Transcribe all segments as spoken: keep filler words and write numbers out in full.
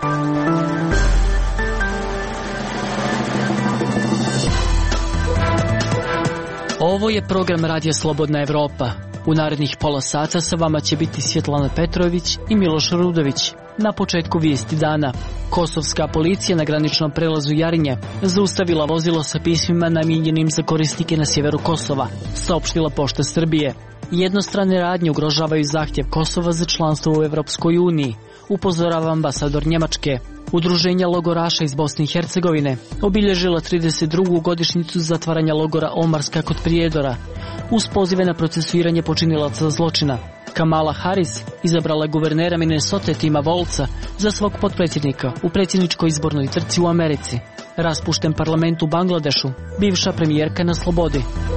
Ovo je program Radija Slobodna Evropa. U narednih pola sata sa vama će biti Svjetlana Petrović i Miloš Rudović. Na početku vijesti dana. Kosovska policija na graničnom prelazu Jarinje zaustavila vozilo sa pismima namijenjenim za korisnike na sjeveru Kosova, saopštila Pošta Srbije. Jednostrane radnje ugrožavaju zahtjev Kosova za članstvo u Evropskoj uniji, upozorava ambasador Njemačke. Udruženja logoraša iz Bosne i Hercegovine obilježila trideset drugu godišnjicu zatvaranja logora Omarska kod Prijedora, uz pozive na procesuiranje počinilaca zločina. Kamala Harris izabrala guvernera Minnesota Tima Volca za svog potpredsjednika u predsjedničkoj izbornoj trci u Americi. Raspušten parlament u Bangladešu, bivša premijerka na slobodi.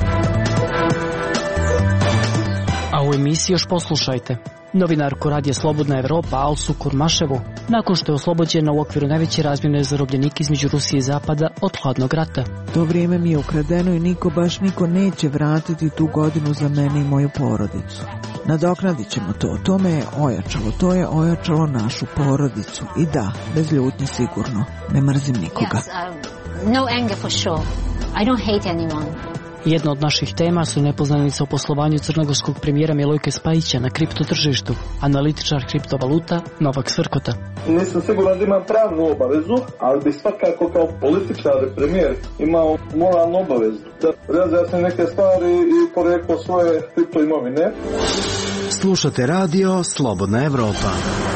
A u emisiji još poslušajte novinarku Radija Slobodna Evropa Alsu Kurmaševu, nakon što je oslobođena u okviru najveće razmjene zarobljenika između Rusije i Zapada od hladnog rata. To vrijeme mi je ukradeno i niko, baš niko neće vratiti tu godinu za mene i moju porodicu. Nadoknadit ćemo to, to me je ojačalo, to je ojačalo našu porodicu. I da, bez ljutnje sigurno, ne mrzim nikoga. Yes, uh, no anger for sure. I don't hate anyone. Jedna od naših tema su nepoznanica o poslovanju crnogorskog premijera Milojke Spajića na kripto tržištu, analitičar kriptovaluta Novak Svrkota. Nisam siguran da imam pravnu obavezu, ali bi svakako kao političar i premijer imao moralnu obavezu da razjasnim neke stvari i poreklo svoje kripto imovine. Slušate radio Slobodna Evropa.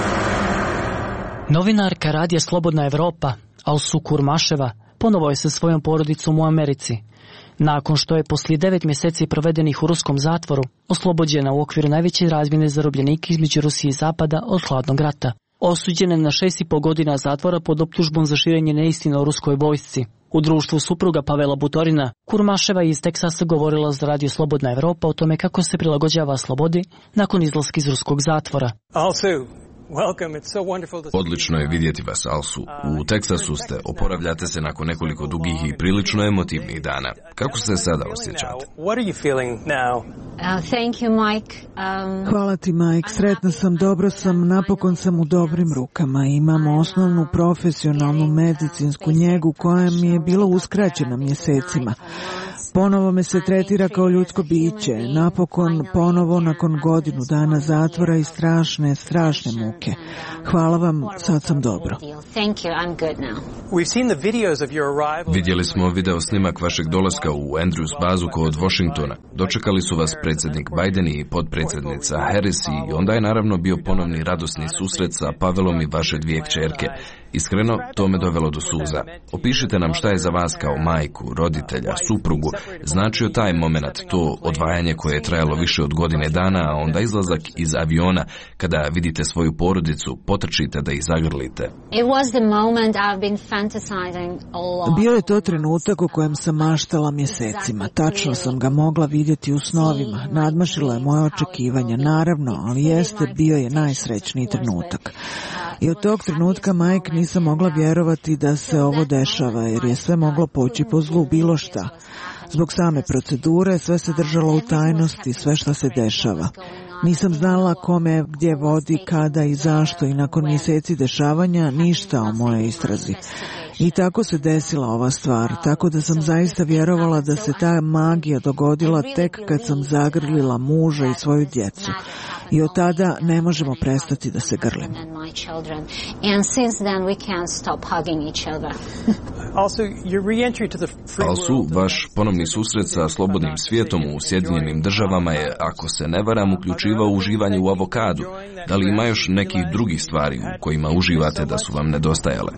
Novinarka Radija Slobodna Evropa Alsu Kurmaševa ponovo je sa svojom porodicom u Americi. Nakon što je poslije devet mjeseci provedenih u ruskom zatvoru oslobođena u okviru najveće razmjene zarobljenika između Rusije i Zapada od hladnog rata. Osuđena je na šest i pol godina zatvora pod optužbom za širenje neistina o ruskoj vojsci. U društvu supruga Pavela Butorina, Kurmaševa iz Teksasa govorila za Radio Slobodna Evropa o tome kako se prilagođava slobodi nakon izlaska iz ruskog zatvora. Odlično je vidjeti vas, Alsu. U Teksasu ste, oporavljate se nakon nekoliko dugih i prilično emotivnih dana. Kako se sada osjećate? Hvala ti, Mike. Sretna sam, dobro sam, napokon sam u dobrim rukama. Imam osnovnu profesionalnu medicinsku njegu koja mi je bila uskraćena mjesecima. Ponovo me se tretira kao ljudsko biće. Napokon, ponovo, nakon godinu dana zatvora i strašne, strašne muke. Hvala vam, sad sam dobro. Vidjeli smo video snimak vašeg dolaska u Andrews bazu kod Washingtona. Dočekali su vas predsjednik Biden i potpredsjednica Harris i onda je naravno bio ponovni radosni susret sa Pavelom i vaše dvije kćerke. Iskreno, to me dovelo do suza. Opišite nam šta je za vas kao majku, roditelja, suprugu značio taj moment, to odvajanje koje je trajalo više od godine dana, a onda izlazak iz aviona, kada vidite svoju porodicu, potrčite da ih zagrlite. Bio je to trenutak o kojem sam maštala mjesecima. Tačno sam ga mogla vidjeti u snovima. Nadmašilo je moje očekivanja, naravno, ali jeste, bio je najsrećniji trenutak. I od tog trenutka, Mike, nisam mogla vjerovati da se ovo dešava, jer je sve moglo poći po zlu, bilo šta. Zbog same procedure sve se držalo u tajnosti, sve što se dešava. Nisam znala kome, gdje vodi, kada i zašto i nakon mjeseci dešavanja ništa o mojoj istrazi. I tako se desila ova stvar, tako da sam zaista vjerovala da se ta magija dogodila tek kad sam zagrlila muža i svoju djecu. I od tada ne možemo prestati da se grlimo. Alsu, vaš ponovni susret sa slobodnim svijetom u Sjedinjenim državama je, ako se ne varam, uključivao uživanje u avokadu. Da li ima još nekih drugih stvari u kojima uživate da su vam nedostajale?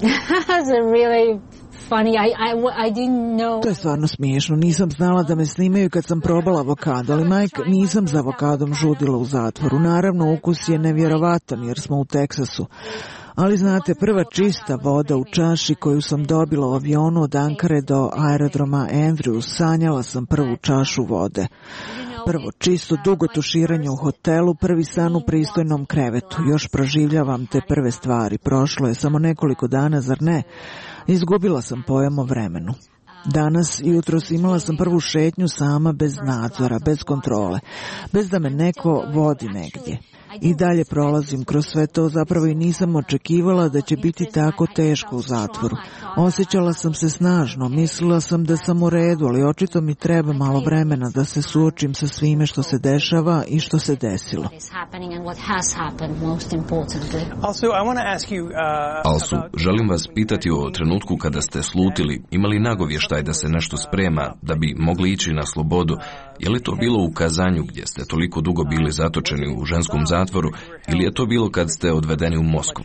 Funny. I, I, I didn't know. To je stvarno smiješno. Nisam znala da me snimaju kad sam probala avokado, ali Mike, nisam za avokadom žudila u zatvoru. Naravno, ukus je nevjerovatan jer smo u Teksasu. Ali znate, prva čista voda u čaši koju sam dobila u avionu od Ankare do aerodroma Andrews, sanjala sam prvu čašu vode. Prvo čisto dugo tuširanje u hotelu, prvi san u pristojnom krevetu. Još proživljavam te prve stvari. Prošlo je samo nekoliko dana, zar ne? Izgubila sam pojam o vremenu. Danas jutros imala sam prvu šetnju sama, bez nadzora, bez kontrole, bez da me neko vodi negdje. I dalje prolazim kroz sve to, zapravo i nisam očekivala da će biti tako teško u zatvoru. Osjećala sam se snažno, mislila sam da sam u redu, ali očito mi treba malo vremena da se suočim sa svime što se dešava i što se desilo. Alsu, želim vas pitati o trenutku kada ste slutili, imali nagovještaj da se nešto sprema, da bi mogli ići na slobodu. Je li to bilo u Kazanju gdje ste toliko dugo bili zatočeni u ženskom zatvoru ili je to bilo kad ste odvedeni u Moskvu?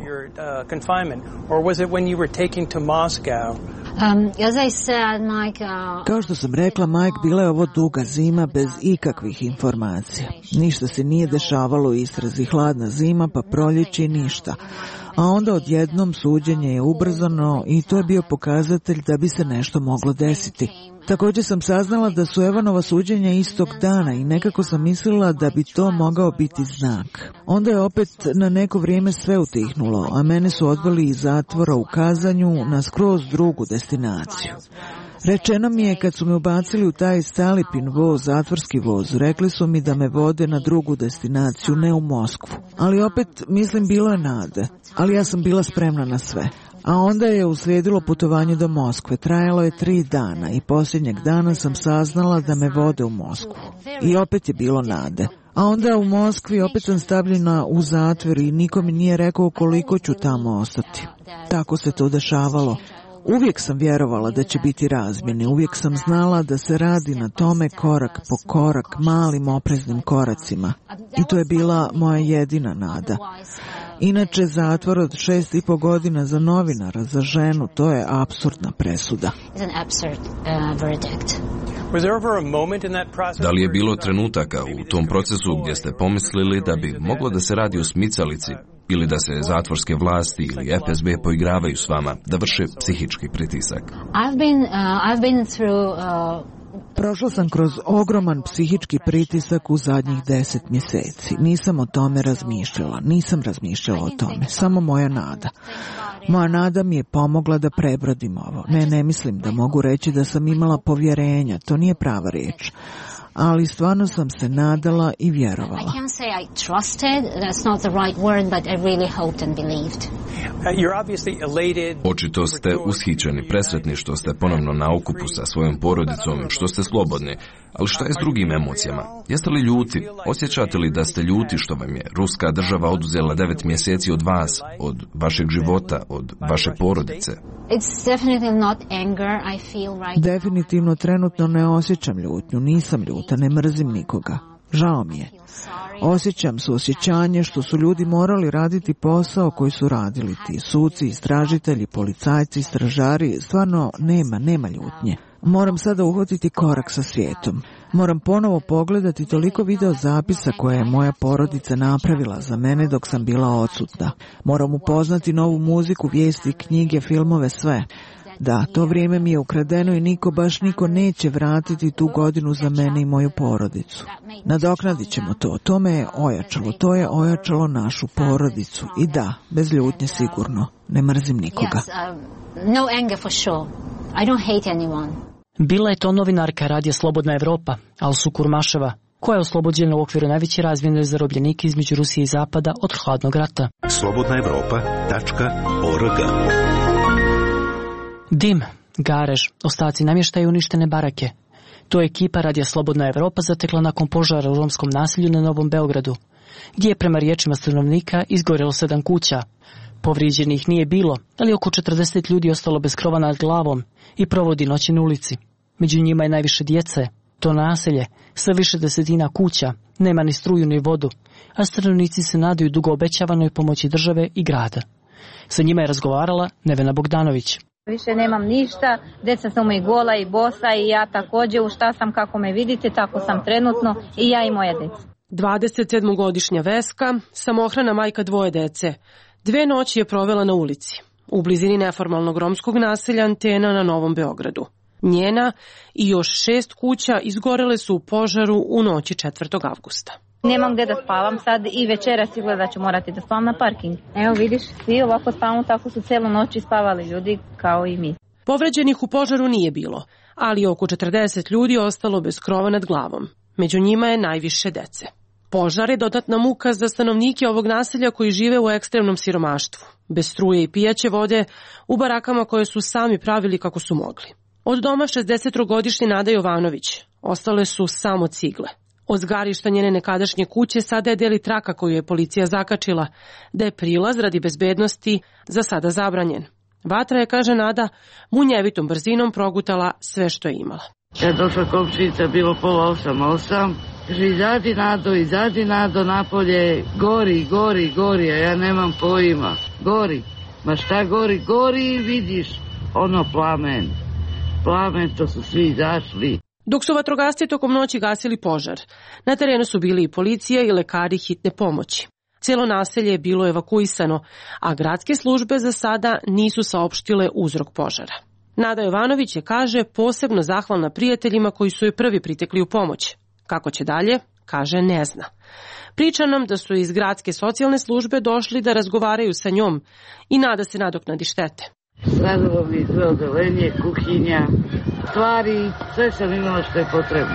Kao što sam rekla, Mike, bila je ovo duga zima bez ikakvih informacija. Ništa se nije dešavalo u istrazi, hladna zima pa proljeće ništa. A onda odjednom suđenje je ubrzano i to je bio pokazatelj da bi se nešto moglo desiti. Također sam saznala da su Evanova suđenja istog dana i nekako sam mislila da bi to mogao biti znak. Onda je opet na neko vrijeme sve utihnulo, a mene su odveli iz zatvora u Kazanju na skroz drugu destinaciju. Rečeno mi je kad su me ubacili u taj Stalipin voz, zatvorski voz, rekli su mi da me vode na drugu destinaciju, ne u Moskvu. Ali opet, mislim, bilo je nade, ali ja sam bila spremna na sve. A onda je uslijedilo putovanje do Moskve. Trajalo je tri dana i posljednjeg dana sam saznala da me vode u Moskvu. I opet je bilo nade. A onda u Moskvi opet sam stavljena u zatvor i niko mi nije rekao koliko ću tamo ostati. Tako se to dešavalo. Uvijek sam vjerovala da će biti razmjene, uvijek sam znala da se radi na tome korak po korak, malim opreznim koracima. I to je bila moja jedina nada. Inače, zatvor od šest i po godina za novinara, za ženu, to je apsurdna presuda. Da li je bilo trenutaka u tom procesu gdje ste pomislili da bi moglo da se radi o smicalici ili da se zatvorske vlasti ili F S B poigravaju s vama, da vrše psihički pritisak? I've been, uh, I've been through, uh... Prošla sam kroz ogroman psihički pritisak u zadnjih deset mjeseci. Nisam o tome razmišljala, nisam razmišljala o tome, samo moja nada. Moja nada mi je pomogla da prebrodim ovo. Ne, ne mislim da mogu reći da sam imala povjerenja, to nije prava riječ. Ali stvarno sam se nadala i vjerovala. I can't say I trusted, that's not the right word, but I really hoped and believed. Očito ste ushićeni, presretni što ste ponovno na okupu sa svojom porodicom, što ste slobodni. Ali šta je s drugim emocijama? Jeste li ljuti? Osjećate li da ste ljuti što vam je ruska država oduzela devet mjeseci od vas, od vašeg života, od vaše porodice? It's definitely not anger, I feel right. Definitivno trenutno ne osjećam ljutnju, nisam ljuta, ne mrzim nikoga. Žao mi je. Osjećam suosjećanje što su ljudi morali raditi posao koji su radili ti suci, istražitelji, policajci, stražari. Stvarno nema, nema ljutnje. Moram sada uhvatiti korak sa svijetom. Moram ponovo pogledati toliko video zapisa koje je moja porodica napravila za mene dok sam bila odsutna. Moram upoznati novu muziku, vijesti, knjige, filmove, sve. Da, to vrijeme mi je ukradeno i niko, baš niko neće vratiti tu godinu za mene i moju porodicu. Nadoknadit ćemo to. To me je ojačalo. To je ojačalo našu porodicu. I da, bez ljutnje sigurno. Ne mrzim nikoga. Yes, um, no anger for sure. I don't hate anyone. Bila je to novinarka radija Slobodna Evropa, Alsu Kurmaševa, koja je oslobođena u okviru najveće razmjene zarobljenika između Rusije i Zapada od hladnog rata. slobodna evropa tačka org. Dim, garež, ostaci namještaja i uništene barake. To je ekipa radija Slobodna Evropa zatekla nakon požara u romskom naselju na Novom Beogradu, gdje je prema riječima stanovnika izgorelo sedam kuća. Povrijeđenih nije bilo, ali oko četrdeset ljudi ostalo bez krova nad glavom i provodi noći na ulici. Među njima je najviše djece. To naselje, sa više desetina kuća, nema ni struju ni vodu, a stanovnici se nadaju dugo obećavanoj pomoći države i grada. Sa njima je razgovarala Nevena Bogdanović. Više nemam ništa, djeca su mi gola i bosa i ja također, u šta sam kako me vidite, tako sam trenutno i ja i moja djeca. dvadesetsedmogodišnja Veska, samohrana majka dvoje dece, dve noći je provela na ulici, u blizini neformalnog romskog naselja Antena na Novom Beogradu. Njena i još šest kuća izgorele su u požaru u noći četvrtog avgusta. Nemam gdje da spavam sad i večeras izgleda da ću morati da spavam na parking. Evo vidiš, svi ovako spavamo, tako su cijelu noć spavali ljudi kao i mi. Povređenih u požaru nije bilo, ali oko četrdeset ljudi ostalo bez krova nad glavom. Među njima je najviše dece. Požar je dodatna muka za stanovnike ovog naselja koji žive u ekstremnom siromaštvu, bez struje i pijaće vode, u barakama koje su sami pravili kako su mogli. Od doma šezdesettrogodišnje Nada Jovanović ostale su samo cigle. Od zgarišta njene nekadašnje kuće sada je deli traka koju je policija zakačila, da je prilaz radi bezbednosti za sada zabranjen. Vatra je, kaže Nada, munjevitom brzinom progutala sve što je imala. Kad došla komšinica, bilo pola osam, osam, kaže, izađi Nado, izađi Nado napolje, gori, gori, gori, a ja nemam pojma, gori, ma šta gori, gori i vidiš, ono plamen, plamen, to su svi izašli. Dok su vatrogasci tokom noći gasili požar, na terenu su bili i policija i lekari hitne pomoći. Cijelo naselje je bilo evakuisano, a gradske službe za sada nisu saopštile uzrok požara. Nada Jovanović je, kaže, posebno zahvalna prijateljima koji su joj prvi pritekli u pomoć. Kako će dalje, kaže, ne zna. Priča nam da su iz gradske socijalne službe došli da razgovaraju sa njom i nada se nadoknadi štete. Stradilo mi sve odelenje, kuhinja, stvari, sve sam imala što je potrebno.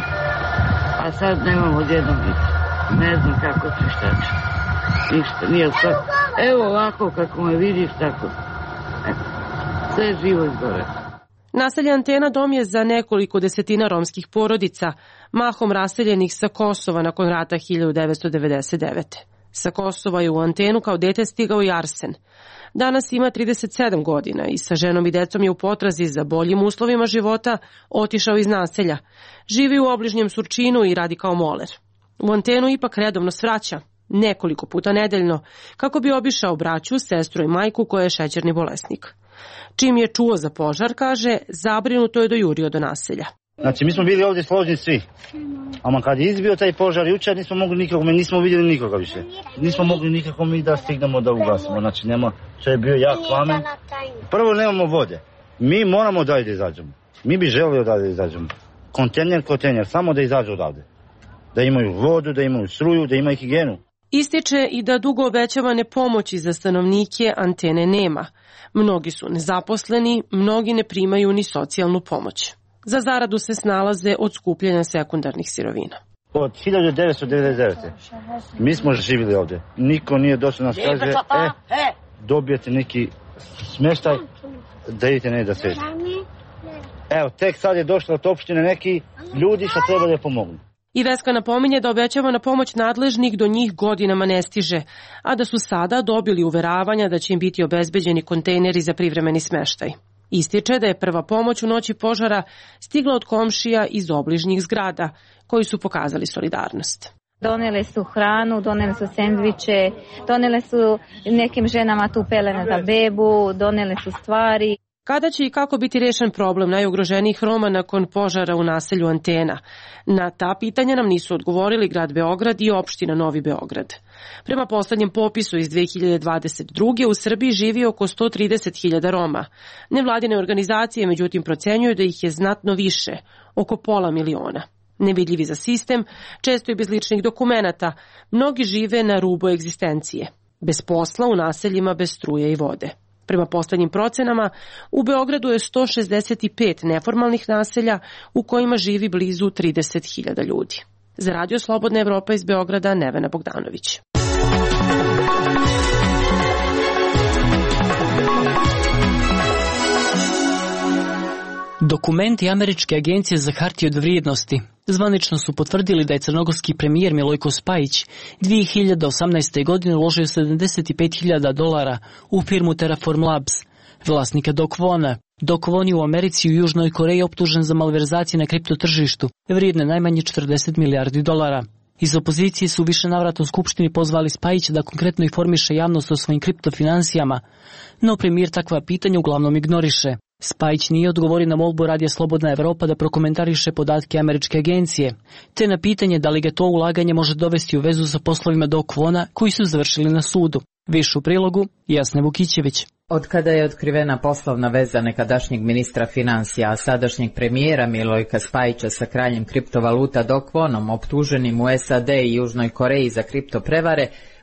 A sad nemam odjednom ništa. Ne znam kako ću, šta ću. Ništa, nije sad. Evo ovako kako me vidiš, tako. Eto, sve je živo izgore. Naselje Antena dom je za nekoliko desetina romskih porodica, mahom raseljenih sa Kosova nakon rata hiljadu devetsto devedeset devete. Sa Kosova je u Antenu kao dete stigao i Arsen. Danas ima trideset sedam godina i sa ženom i decom je u potrazi za boljim uslovima života otišao iz naselja. Živi u obližnjem Surčinu i radi kao moler. U Antenu ipak redovno svraća, nekoliko puta nedeljno, kako bi obišao braću, sestru i majku koja je šećerni bolesnik. Čim je čuo za požar, kaže, zabrinuto je dojurio do naselja. Znači, mi smo bili ovdje složni svi. A kad je izbio taj požar jučer, nismo mogli nikako, mi nismo vidjeli nikoga više. Nismo mogli nikako mi da stignemo da ugasimo. Znači, nema, što je bio jak plamen. Prvo, nemamo vode. Mi moramo da izađemo. Mi bi želeli da izađemo. Kontejner, kontejner, samo da izađu odavde. Da imaju vodu, da imaju struju, da imaju higijenu. Ističe i da dugo obećavane pomoći za stanovnike Antene nema. Mnogi su nezaposleni, mnogi ne primaju ni socijalnu pomoć. Za zaradu se snalaze od skupljanja sekundarnih sirovina. Od hiljadu devetsto devedeset devete. Mi smo živjeli ovdje. Niko nije došao nas kaže, e, dobijete neki smještaj, da idete ne da sedi. Evo, tek sad je došlo od opštine neki ljudi što treba da pomognu. I Veska napominje da obećavana pomoć nadležnih do njih godinama ne stiže, a da su sada dobili uveravanja da će im biti obezbeđeni kontejneri za privremeni smeštaj. Ističe da je prva pomoć u noći požara stigla od komšija iz obližnjih zgrada, koji su pokazali solidarnost. Donele su hranu, donele su sendviče, donele su nekim ženama tu pelene za bebu, donele su stvari. Kada će i kako biti rešen problem najugroženijih Roma nakon požara u naselju Antena? Na ta pitanja nam nisu odgovorili grad Beograd i opština Novi Beograd. Prema poslednjem popisu iz dve hiljade dvadeset druge. u Srbiji živi oko sto trideset hiljada Roma. Nevladine organizacije međutim procenjuju da ih je znatno više, oko pola miliona. Nevidljivi za sistem, često i bez ličnih dokumenata, mnogi žive na rubu egzistencije. Bez posla u naseljima bez struje i vode. Prema poslednjim procenama, u Beogradu je sto šezdeset pet neformalnih naselja u kojima živi blizu trideset hiljada ljudi. Za Radio Slobodna Evropa iz Beograda, Nevena Bogdanović. Dokumenti Američke agencije za hartije od vrijednosti zvanično su potvrdili da je crnogorski premijer Milojko Spajić dve hiljade osamnaeste. godine uložio sedamdeset pet hiljada dolara u firmu Terraform Labs, vlasnika Dokvona. Dokvon je u Americi i u Južnoj Koreji optužen za malverzacije na kriptotržištu, vrijedne najmanje četrdeset milijardi dolara. Iz opozicije su više navrata u Skupštini pozvali Spajića da konkretno informiše javnost o svojim kriptofinансijama, no premijer takva pitanja uglavnom ignoriše. Spajić nije odgovorio na molbu Radija Slobodna Evropa da prokomentariše podatke Američke agencije, te na pitanje da li ga to ulaganje može dovesti u vezu sa poslovima Dokvona koji su završili na sudu. Više u prilogu Jasne Vukićević. Od kada je otkrivena poslovna veza nekadašnjeg ministra finansija, a sadašnjeg premijera Milojka Spajića sa kraljem kriptovaluta Dokvonom, optuženim u S A D i Južnoj Koreji za kriptoprevare,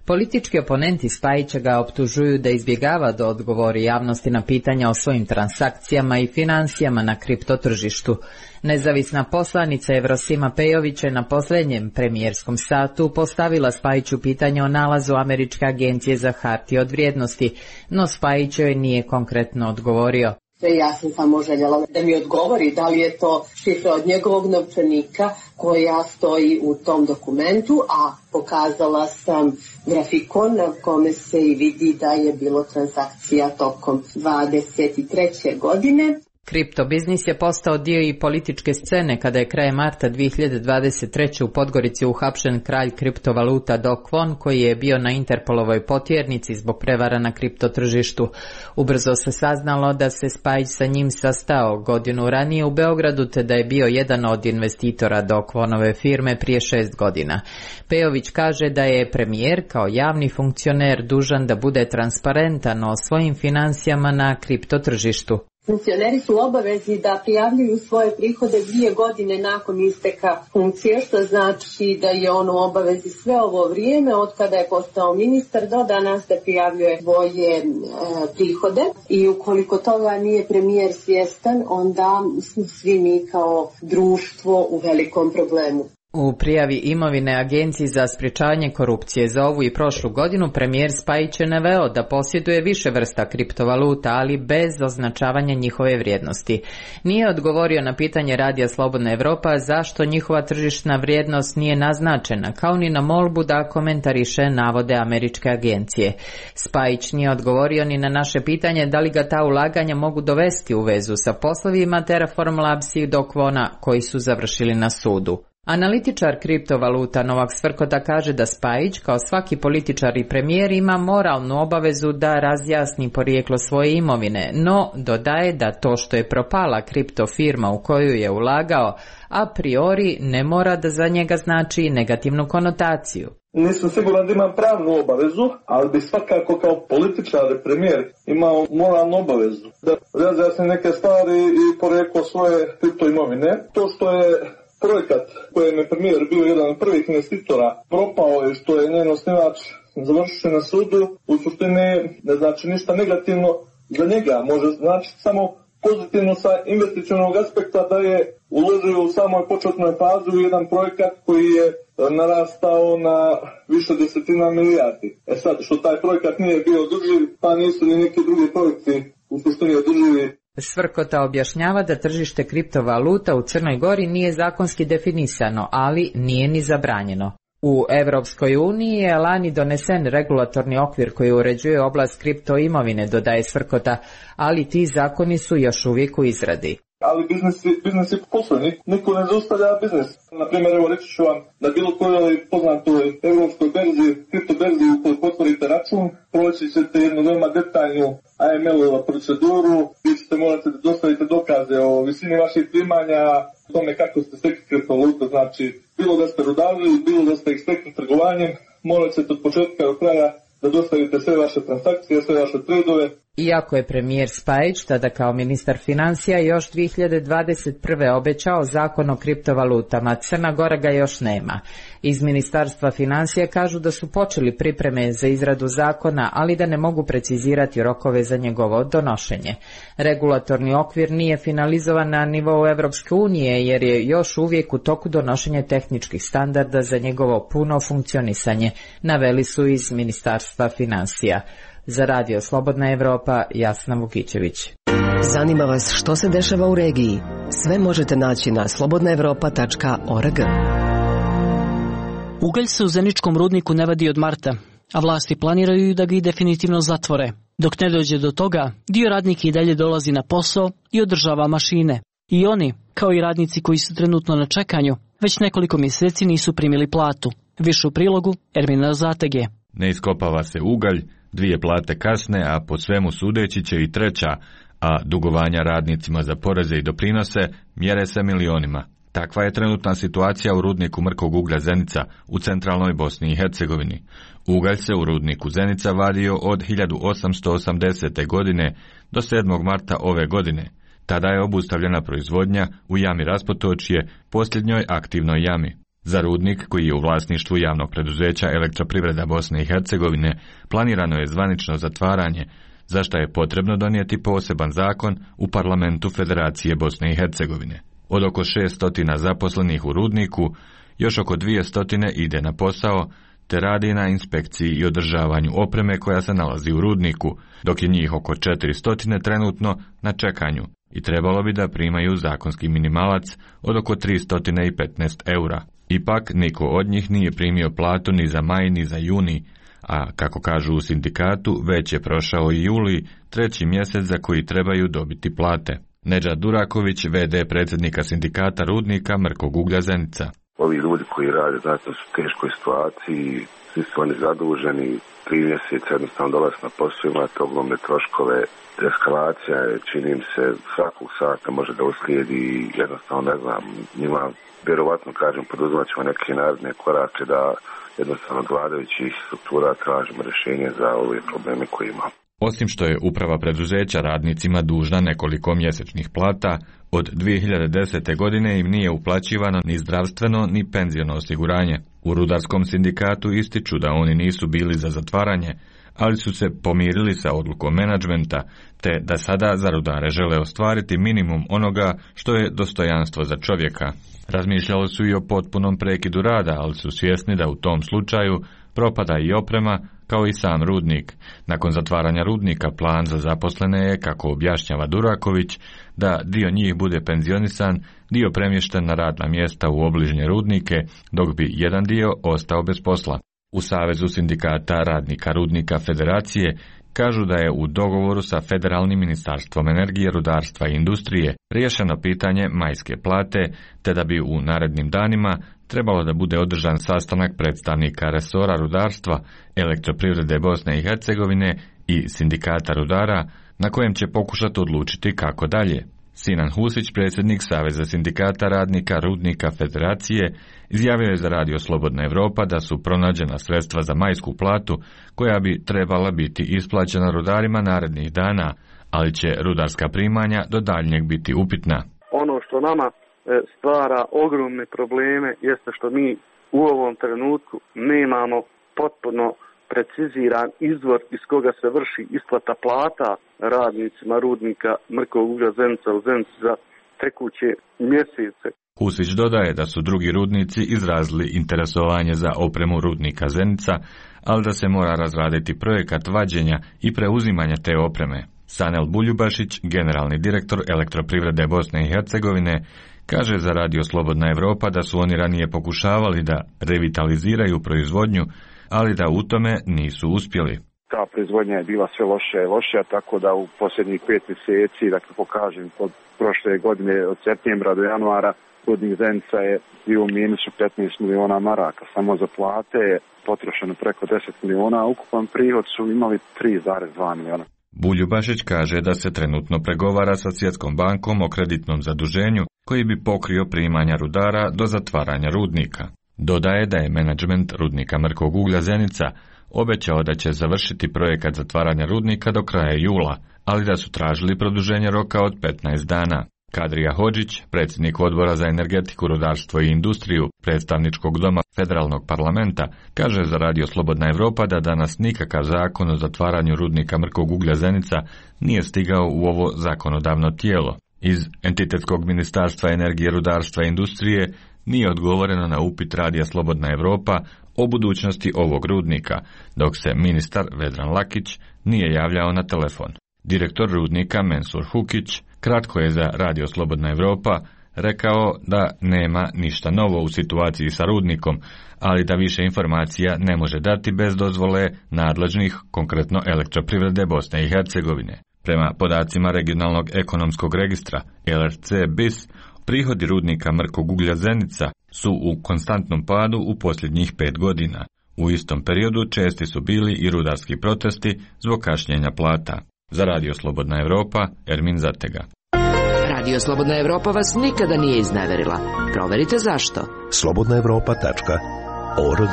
Politički oponenti Spajića ga optužuju da izbjegava da odgovori javnosti na pitanja o svojim transakcijama i financijama na kriptotržištu. Nezavisna poslanica Evrosima Pejović je na posljednjem premijerskom satu postavila Spajiću pitanje o nalazu Američke agencije za hartije od vrijednosti, no Spajić joj nije konkretno odgovorio. Ja sam samo željela da mi odgovori da li je to šifra od njegovog novčanika koja stoji u tom dokumentu, a pokazala sam grafikon na kome se i vidi da je bilo transakcija tokom dvadeset treće godine. Kriptobiznis je postao dio i političke scene kada je krajem marta dvije hiljade dvadeset treće u Podgorici uhapšen kralj kriptovaluta Do Kwon, koji je bio na Interpolovoj potjernici zbog prevara na kriptotržištu. Ubrzo se saznalo da se Spajić sa njim sastao godinu ranije u Beogradu, te da je bio jedan od investitora Do Kwonove firme prije šest godina. Pejović kaže da je premijer kao javni funkcioner dužan da bude transparentan o svojim financijama na kriptotržištu. Funkcioneri su obavezni da prijavljuju svoje prihode dvije godine nakon isteka funkcije, što znači da je on u obavezi sve ovo vrijeme, od kada je postao ministar do danas, da prijavljuje svoje e, prihode. I ukoliko toga nije premijer svjestan, onda smo svi mi kao društvo u velikom problemu. U prijavi imovine Agenciji za sprječavanje korupcije za ovu i prošlu godinu premijer Spajić je naveo da posjeduje više vrsta kriptovaluta, ali bez označavanja njihove vrijednosti. Nije odgovorio na pitanje Radija Slobodna Evropa zašto njihova tržišna vrijednost nije naznačena, kao ni na molbu da komentariše navode Američke agencije. Spajić nije odgovorio ni na naše pitanje da li ga ta ulaganja mogu dovesti u vezu sa poslovima Terraform Labs i Do Kwona koji su završili na sudu. Analitičar kriptovaluta Novak Svrkota kaže da Spajić, kao svaki političar i premijer, ima moralnu obavezu da razjasni porijeklo svoje imovine, no dodaje da to što je propala kriptofirma u koju je ulagao, a priori ne mora da za njega znači negativnu konotaciju. Nisam siguran da imam pravnu obavezu, ali bi svakako kao političar i premijer imao moralnu obavezu da razjasni neke stvari i porijeklo svoje kripto imovine. To što je projekat kojem je premijer bio jedan od prvih investitora propao i što je njen osnivač završio na sudu, u suštini ne znači ništa negativno za njega. Može značiti samo pozitivno sa investicionog aspekta da je uložio u samoj početnoj fazi u jedan projekat koji je narastao na više desetina milijardi. E sad, što taj projekat nije bio održiv, pa nisu ni neki drugi projekti u suštini održivi. Svrkota objašnjava da tržište kriptovaluta u Crnoj Gori nije zakonski definisano, ali nije ni zabranjeno. U Evropskoj uniji je lani donesen regulatorni okvir koji uređuje oblast kriptoimovine, dodaje Svrkota, ali ti zakoni su još uvijek u izradi. Ali biznis, biznis je poslovni, niko ne zaustavlja biznis. Naprimjer, evo reći ću vam na bilo kojoj poznatoj evropskoj berzi, kripto berzi, ukoliko otvorite račun, proći ćete jednu veoma detaljnu A M L proceduru, gdje ćete morati da dostavite dokaze o visini vaših primanja, o tome kako ste stekli kriptovalutu, znači bilo da ste rudali, bilo da ste ih stekli trgovanjem, morat ćete od početka do kraja da dostavite sve vaše transakcije, sve vaše tradove. Iako je premijer Spajić, tada kao ministar financija, još dvije hiljade dvadeset prve obećao zakon o kriptovalutama, Crna Gora ga još nema. Iz Ministarstva financija kažu da su počeli pripreme za izradu zakona, ali da ne mogu precizirati rokove za njegovo donošenje. Regulatorni okvir nije finalizovan na nivou Evropske unije, jer je još uvijek u toku donošenja tehničkih standarda za njegovo puno funkcionisanje, naveli su iz Ministarstva financija. Za Radio Slobodna Evropa, Jasna Vukićević. Zanima vas što se dešava u regiji? Sve možete naći na slobodna evropa tačka org. Ugalj se u Zeničkom rudniku ne vadi od marta, a vlasti planiraju da ga i definitivno zatvore. Dok ne dođe do toga, dio radnika i dalje dolazi na posao i održava mašine. I oni, kao i radnici koji su trenutno na čekanju, već nekoliko mjeseci nisu primili platu. Više u prilogu Ermina Zatege. Ne iskopava se ugalj, dvije plate kasne, a po svemu sudeći će i treća, a dugovanja radnicima za poreze i doprinose mjere se milionima. Takva je trenutna situacija u rudniku mrkog uglja Zenica u centralnoj Bosni i Hercegovini. Ugalj se u rudniku Zenica vadio od hiljadu osamsto osamdesete. godine do sedmog marta ove godine. Tada je obustavljena proizvodnja u jami Raspotočje, posljednjoj aktivnoj jami. Za rudnik, koji je u vlasništvu javnog preduzeća Elektroprivreda Bosne i Hercegovine, planirano je zvanično zatvaranje, za što je potrebno donijeti poseban zakon u parlamentu Federacije Bosne i Hercegovine. Od oko šeststotina zaposlenih u rudniku, još oko dvjesto ide na posao, te radi na inspekciji i održavanju opreme koja se nalazi u rudniku, dok je njih oko četiristo trenutno na čekanju i trebalo bi da primaju zakonski minimalac od oko tristo petnaest eura. Ipak, niko od njih nije primio platu ni za maj ni za juni, a kako kažu u sindikatu, već je prošao i juli, treći mjesec za koji trebaju dobiti plate. Nedžad Duraković, ve de predsjednika sindikata rudnika Mrkog uglja Zenica. Ovi ljudi koji rade, znate, su u teškoj situaciji, svi su oni zaduženi, tri mjeseca jednostavno dolaze na posao, imate ogromne troškove, eskalacija je, čini mi se, svakog sata može da uslijedi i jednostavno, ne znam, njima, vjerovatno kažem, poduzimat ćemo neke naredne korake da jednostavno od vladajućih struktura tražimo rješenje za ove probleme koje imamo. Osim što je uprava preduzeća radnicima dužna nekoliko mjesečnih plata, od dvije hiljade desete. godine im nije uplaćivano ni zdravstveno ni penziono osiguranje. U rudarskom sindikatu ističu da oni nisu bili za zatvaranje, ali su se pomirili sa odlukom menadžmenta, te da sada za rudare žele ostvariti minimum onoga što je dostojanstvo za čovjeka. Razmišljalo su i o potpunom prekidu rada, ali su svjesni da u tom slučaju propada i oprema, kao i sam rudnik. Nakon zatvaranja rudnika plan za zaposlene je, kako objašnjava Duraković, da dio njih bude penzionisan, dio premješten na radna mjesta u obližnje rudnike, dok bi jedan dio ostao bez posla. U Savezu sindikata radnika rudnika Federacije kažu da je u dogovoru sa Federalnim ministarstvom energije, rudarstva i industrije riješeno pitanje majske plate, te da bi u narednim danima trebalo da bude održan sastanak predstavnika resora rudarstva, Elektroprivrede Bosne i Hercegovine i sindikata rudara, na kojem će pokušati odlučiti kako dalje. Sinan Husić, predsjednik Saveza sindikata radnika rudnika Federacije, izjavio je za Radio Slobodna Evropa da su pronađena sredstva za majsku platu koja bi trebala biti isplaćena rudarima narednih dana, ali će rudarska primanja do daljnjeg biti upitna. Ono što nama stvara ogromne probleme jeste što mi u ovom trenutku nemamo potpuno preciziran izvor iz koga se vrši isplata plata radnicima rudnika Mrkog uglja Zenica u Zenici za tekuće mjesece. Husić dodaje da su drugi rudnici izrazili interesovanje za opremu rudnika Zenica, ali da se mora razraditi projekat vađenja i preuzimanja te opreme. Sanel Buljubašić, generalni direktor Elektroprivrede Bosne i Hercegovine, kaže za Radio Slobodna Evropa da su oni ranije pokušavali da revitaliziraju proizvodnju, ali da u tome nisu uspjeli. Ta proizvodnja je bila sve lošija i lošija, tako da u posljednjih pet mjeseci, dakle pokažem, od prošle godine, od septembra do januara, rudnik Zenica je bio u minusu petnaest miliona maraka. Samo za plate je potrošeno preko deset miliona, a ukupan prihod su imali tri zarez dva miliona. Buljubašić kaže da se trenutno pregovara sa Svjetskom bankom o kreditnom zaduženju koji bi pokrio primanja rudara do zatvaranja rudnika. Dodaje da je menadžment rudnika Mrkog uglja Zenica obećao da će završiti projekat zatvaranja rudnika do kraja jula, ali da su tražili produženje roka od petnaest dana. Kadrija Hodžić, predsjednik odbora za energetiku, rudarstvo i industriju predstavničkog doma federalnog parlamenta, kaže za Radio Slobodna Evropa da danas nikakav zakon o zatvaranju rudnika Mrkog uglja Zenica nije stigao u ovo zakonodavno tijelo. Iz entitetskog ministarstva energije, rudarstva i industrije nije odgovoreno na upit Radija Slobodna Evropa o budućnosti ovog rudnika, dok se ministar Vedran Lakić nije javljao na telefon. Direktor rudnika Mensur Hukić kratko je za Radio Slobodna Evropa rekao da nema ništa novo u situaciji sa rudnikom, ali da više informacija ne može dati bez dozvole nadležnih, konkretno Elektroprivrede Bosne i Hercegovine. Prema podacima regionalnog ekonomskog registra L R C B I S, prihodi rudnika Mrkog uglja Zenica su u konstantnom padu u posljednjih pet godina. U istom periodu česti su bili i rudarski protesti zbog kašnjenja plata. Za Radio Slobodna Evropa, Ermin Zatega. Radio Slobodna Evropa vas nikada nije izneverila. Proverite zašto. slobodna evropa tačka org.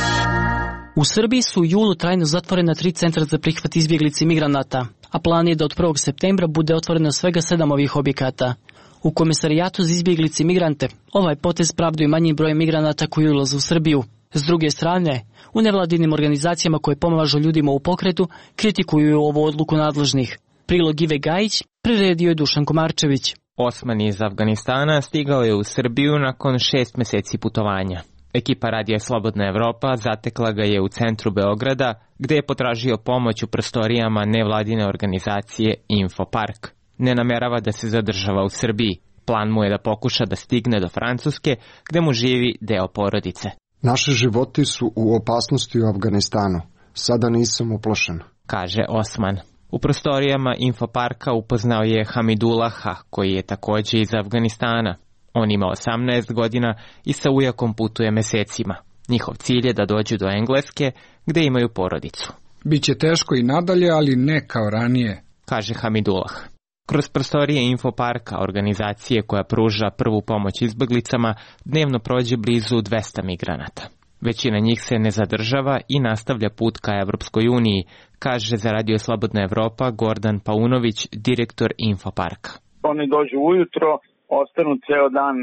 U Srbiji su u julu trajno zatvorena tri centra za prihvat izbjeglica i migranata, a plan je da od prvog septembra bude otvoreno svega sedam ovih objekata. U Komisarijatu za izbjeglice i migrante ovaj potez pravdaju manjim brojem migranata koji ulaze u Srbiju. S druge strane, u nevladinim organizacijama koje pomažu ljudima u pokretu kritikuju ovu odluku nadležnih. Prilog Ive Gajić priredio je Dušan Komarčević. Osman iz Afganistana stigao je u Srbiju nakon šest meseci putovanja. Ekipa radija Slobodna Evropa zatekla ga je u centru Beograda, gde je potražio pomoć u prostorijama nevladine organizacije Infopark. Ne namerava da se zadržava u Srbiji. Plan mu je da pokuša da stigne do Francuske, gde mu živi deo porodice. Naši životi su u opasnosti u Afganistanu. Sada nisam uplašen, kaže Osman. U prostorijama Infoparka upoznao je Hamidulaha, koji je takođe iz Afganistana. On ima osamnaest godina i sa ujakom putuje mesecima. Njihov cilj je da dođu do Engleske, gde imaju porodicu. Biće teško i nadalje, ali ne kao ranije, kaže Hamidulah. Kroz prostorije Infoparka, organizacije koja pruža prvu pomoć izbeglicama, dnevno prođe blizu dvesta migranata. Većina njih se ne zadržava i nastavlja put ka Evropskoj uniji, kaže za Radio Slobodna Evropa Gordan Paunović, direktor Infoparka. Oni dođu ujutro, ostanu ceo dan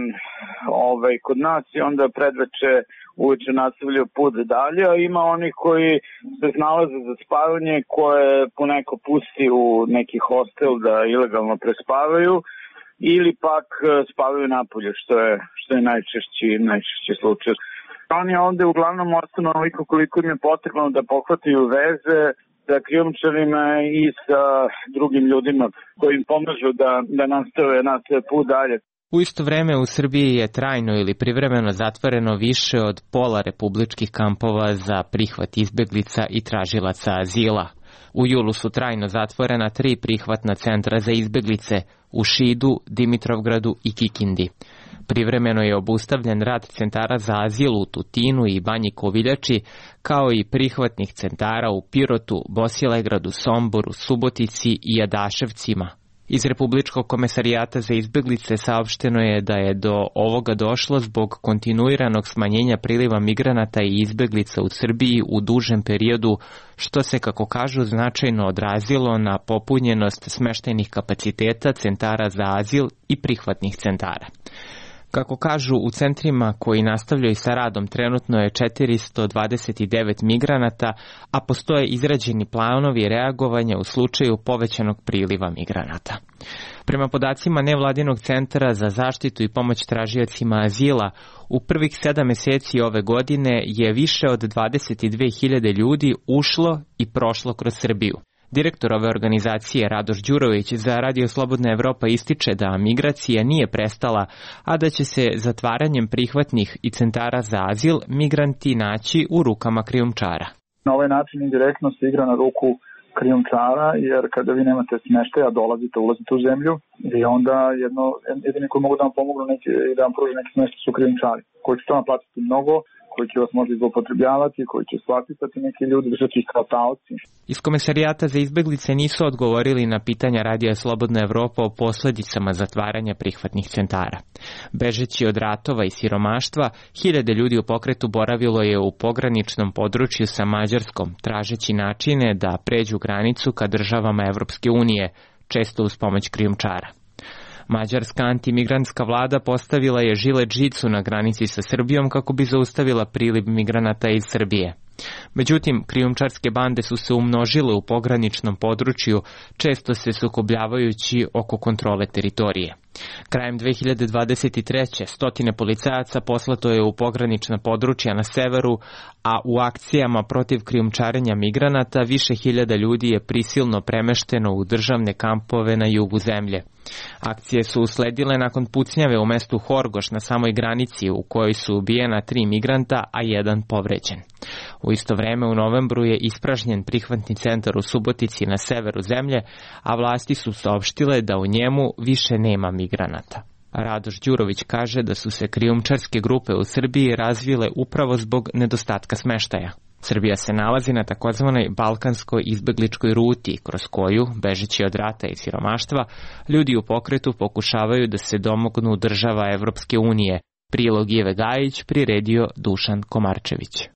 ovaj, kod nas i onda predveče uveče nastavljaju put dalje, a ima oni koji se nalaze za spavanje koje poneko pusti u neki hostel da ilegalno prespavaju ili pak spavaju napolje, što je, što je najčešći, najčešći slučaj. Oni ovde uglavnom ostanu onoliko koliko im je potrebno da pohvataju veze sa krijumčarima i sa drugim ljudima koji im pomažu da, da nastave, nastave put dalje. U isto vreme u Srbiji je trajno ili privremeno zatvoreno više od pola republičkih kampova za prihvat izbeglica i tražilaca azila. U julu su trajno zatvorena tri prihvatna centra za izbeglice u Šidu, Dimitrovgradu i Kikindi. Privremeno je obustavljen rad centara za azil u Tutinu i Banji Koviljači, kao i prihvatnih centara u Pirotu, Bosilegradu, Somboru, Subotici i Adaševcima. Iz Republičkog komesarijata za izbeglice saopšteno je da je do ovoga došlo zbog kontinuiranog smanjenja priliva migranata i izbeglica u Srbiji u dužem periodu, što se, kako kažu, značajno odrazilo na popunjenost smeštajnih kapaciteta centara za azil i prihvatnih centara. Kako kažu, u centrima koji nastavljaju sa radom trenutno je četiristo dvadeset devet migranata, a postoje izrađeni planovi reagovanja u slučaju povećanog priliva migranata. Prema podacima nevladinog centra za zaštitu i pomoć tražiocima azila, u prvih sedam meseci ove godine je više od dvadeset dve hiljade ljudi ušlo i prošlo kroz Srbiju. Direktor ove organizacije Radoš Đurović za Radio Slobodna Evropa ističe da migracija nije prestala, a da će se zatvaranjem prihvatnih i centara za azil migranti naći u rukama krijumčara. Na ovaj način indirektno se igra na ruku krijumčara, jer kada vi nemate smeštaja, dolazite, ulazite u zemlju i onda jedno, jedini koji mogu da vam pomognu neki, i da vam pruže neki smeštaj su krijumčari, koji će to naplatiti mnogo, koji će vas možda zloupotrebljavati, koji će shvatiti neki ljudi, držati ih kao taoci. Iz Komesarijata za izbeglice nisu odgovorili na pitanja Radija Slobodna Evropa o posledicama zatvaranja prihvatnih centara. Bežeći od ratova i siromaštva, hiljade ljudi u pokretu boravilo je u pograničnom području sa Mađarskom, tražeći načine da pređu granicu ka državama Evropske unije, često uz pomoć krijumčara. Mađarska antimigrantska vlada postavila je žilet žicu na granici sa Srbijom kako bi zaustavila priliv migranata iz Srbije. Međutim, krijumčarske bande su se umnožile u pograničnom području, često se sukobljavajući oko kontrole teritorije. Krajem dve hiljade dvadeset treće. stotine policajaca poslato je u pogranična područja na severu, a u akcijama protiv krijumčarenja migranata više hiljada ljudi je prisilno premešteno u državne kampove na jugu zemlje. Akcije su usledile nakon pucnjave u mestu Horgoš na samoj granici u kojoj su ubijena tri migranta, a jedan povređen. U isto vreme u novembru je ispražnjen prihvatni centar u Subotici na severu zemlje, a vlasti su saopštile da u njemu više nema migranata. Radoš Đurović kaže da su se krijumčarske grupe u Srbiji razvile upravo zbog nedostatka smeštaja. Srbija se nalazi na takozvanoj balkanskoj izbegličkoj ruti, kroz koju, bežeći od rata i siromaštva, ljudi u pokretu pokušavaju da se domognu država Evropske unije. Prilog Ive Gajić priredio Dušan Komarčević.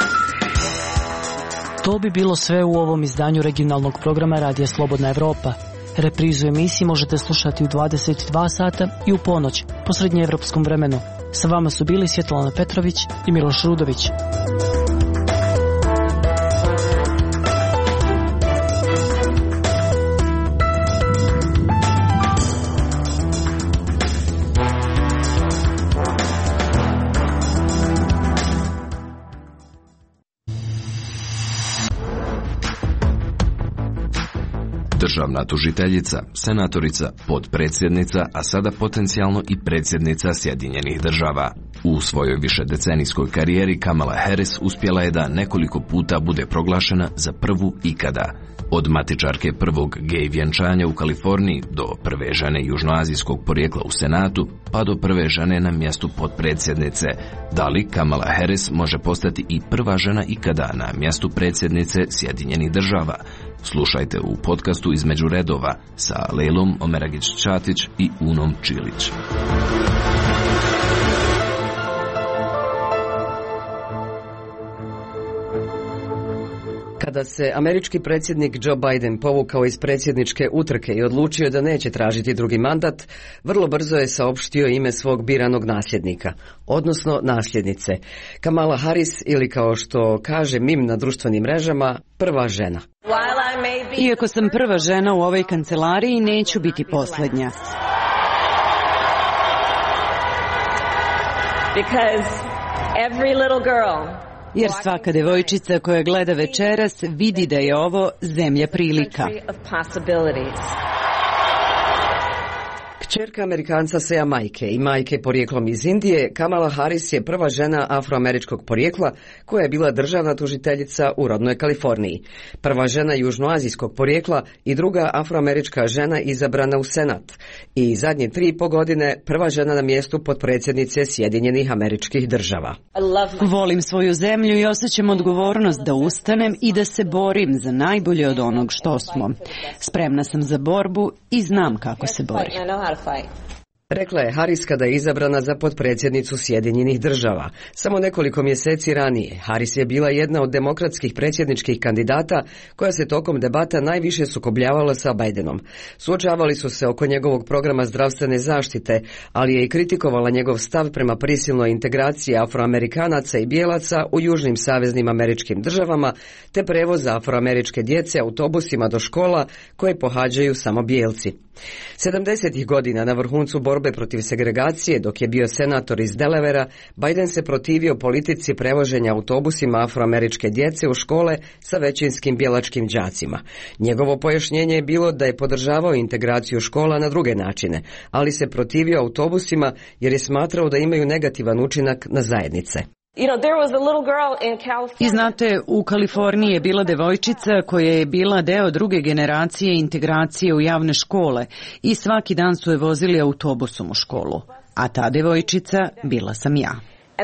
To bi bilo sve u ovom izdanju regionalnog programa Radija Slobodna Evropa. Reprizu emisije možete slušati u dvadeset dva sata i u ponoć po srednjeevropskom vremenu. Sa vama su bili Svjetlana Petrović i Miloš Rudović. Državna tužiteljica, senatorica, potpredsjednica, a sada potencijalno i predsjednica Sjedinjenih država. U svojoj višedecenijskoj karijeri Kamala Harris uspjela je da nekoliko puta bude proglašena za prvu ikada. Od matičarke prvog gej vjenčanja u Kaliforniji do prve žene južnoazijskog porijekla u Senatu, pa do prve žene na mjestu potpredsjednice. Da li Kamala Harris može postati i prva žena ikada na mjestu predsjednice Sjedinjenih država? Slušajte u podcastu Između redova sa Lejlom Omeragić-Čatić i Unom Čilić. Kada se američki predsjednik Joe Biden povukao iz predsjedničke utrke i odlučio da neće tražiti drugi mandat, vrlo brzo je saopštio ime svog biranog nasljednika, odnosno nasljednice, Kamala Harris, ili kao što kaže mim na društvenim mrežama, prva žena. Iako sam prva žena u ovoj kancelariji, neću biti posljednja. Because every little girl jer svaka devojčica koja gleda večeras vidi da je ovo zemlja prilika. Kćerka Amerikanca sa Jamajke i majke porijeklom iz Indije, Kamala Harris je prva žena afroameričkog porijekla koja je bila državna tužiteljica u rodnoj Kaliforniji. Prva žena južnoazijskog porijekla i druga afroamerička žena izabrana u Senat. I zadnje tri i po godine prva žena na mjestu potpredsjednice Sjedinjenih Američkih država. Volim svoju zemlju i osjećam odgovornost da ustanem i da se borim za najbolje od onog što smo. Spremna sam za borbu i znam kako se bori. Rekla je Harris kada je izabrana za potpredsjednicu Sjedinjenih država. Samo nekoliko mjeseci ranije Harris je bila jedna od demokratskih predsjedničkih kandidata koja se tokom debata najviše sukobljavala sa Bidenom. Suočavali su se oko njegovog programa zdravstvene zaštite, ali je i kritikovala njegov stav prema prisilnoj integraciji afroamerikanaca i bijelaca u južnim saveznim američkim državama, te prevoza afroameričke djece autobusima do škola koje pohađaju samo bijelci. sedamdesetih godina na vrhuncu borbe protiv segregacije, dok je bio senator iz Delavera, Biden se protivio politici prevoženja autobusima afroameričke djece u škole sa većinskim bijelačkim đacima. Njegovo pojašnjenje je bilo da je podržavao integraciju škola na druge načine, ali se protivio autobusima jer je smatrao da imaju negativan učinak na zajednice. I znate, u Kaliforniji je bila devojčica koja je bila deo druge generacije integracije u javne škole i svaki dan su je vozili autobusom u školu. A ta devojčica bila sam ja.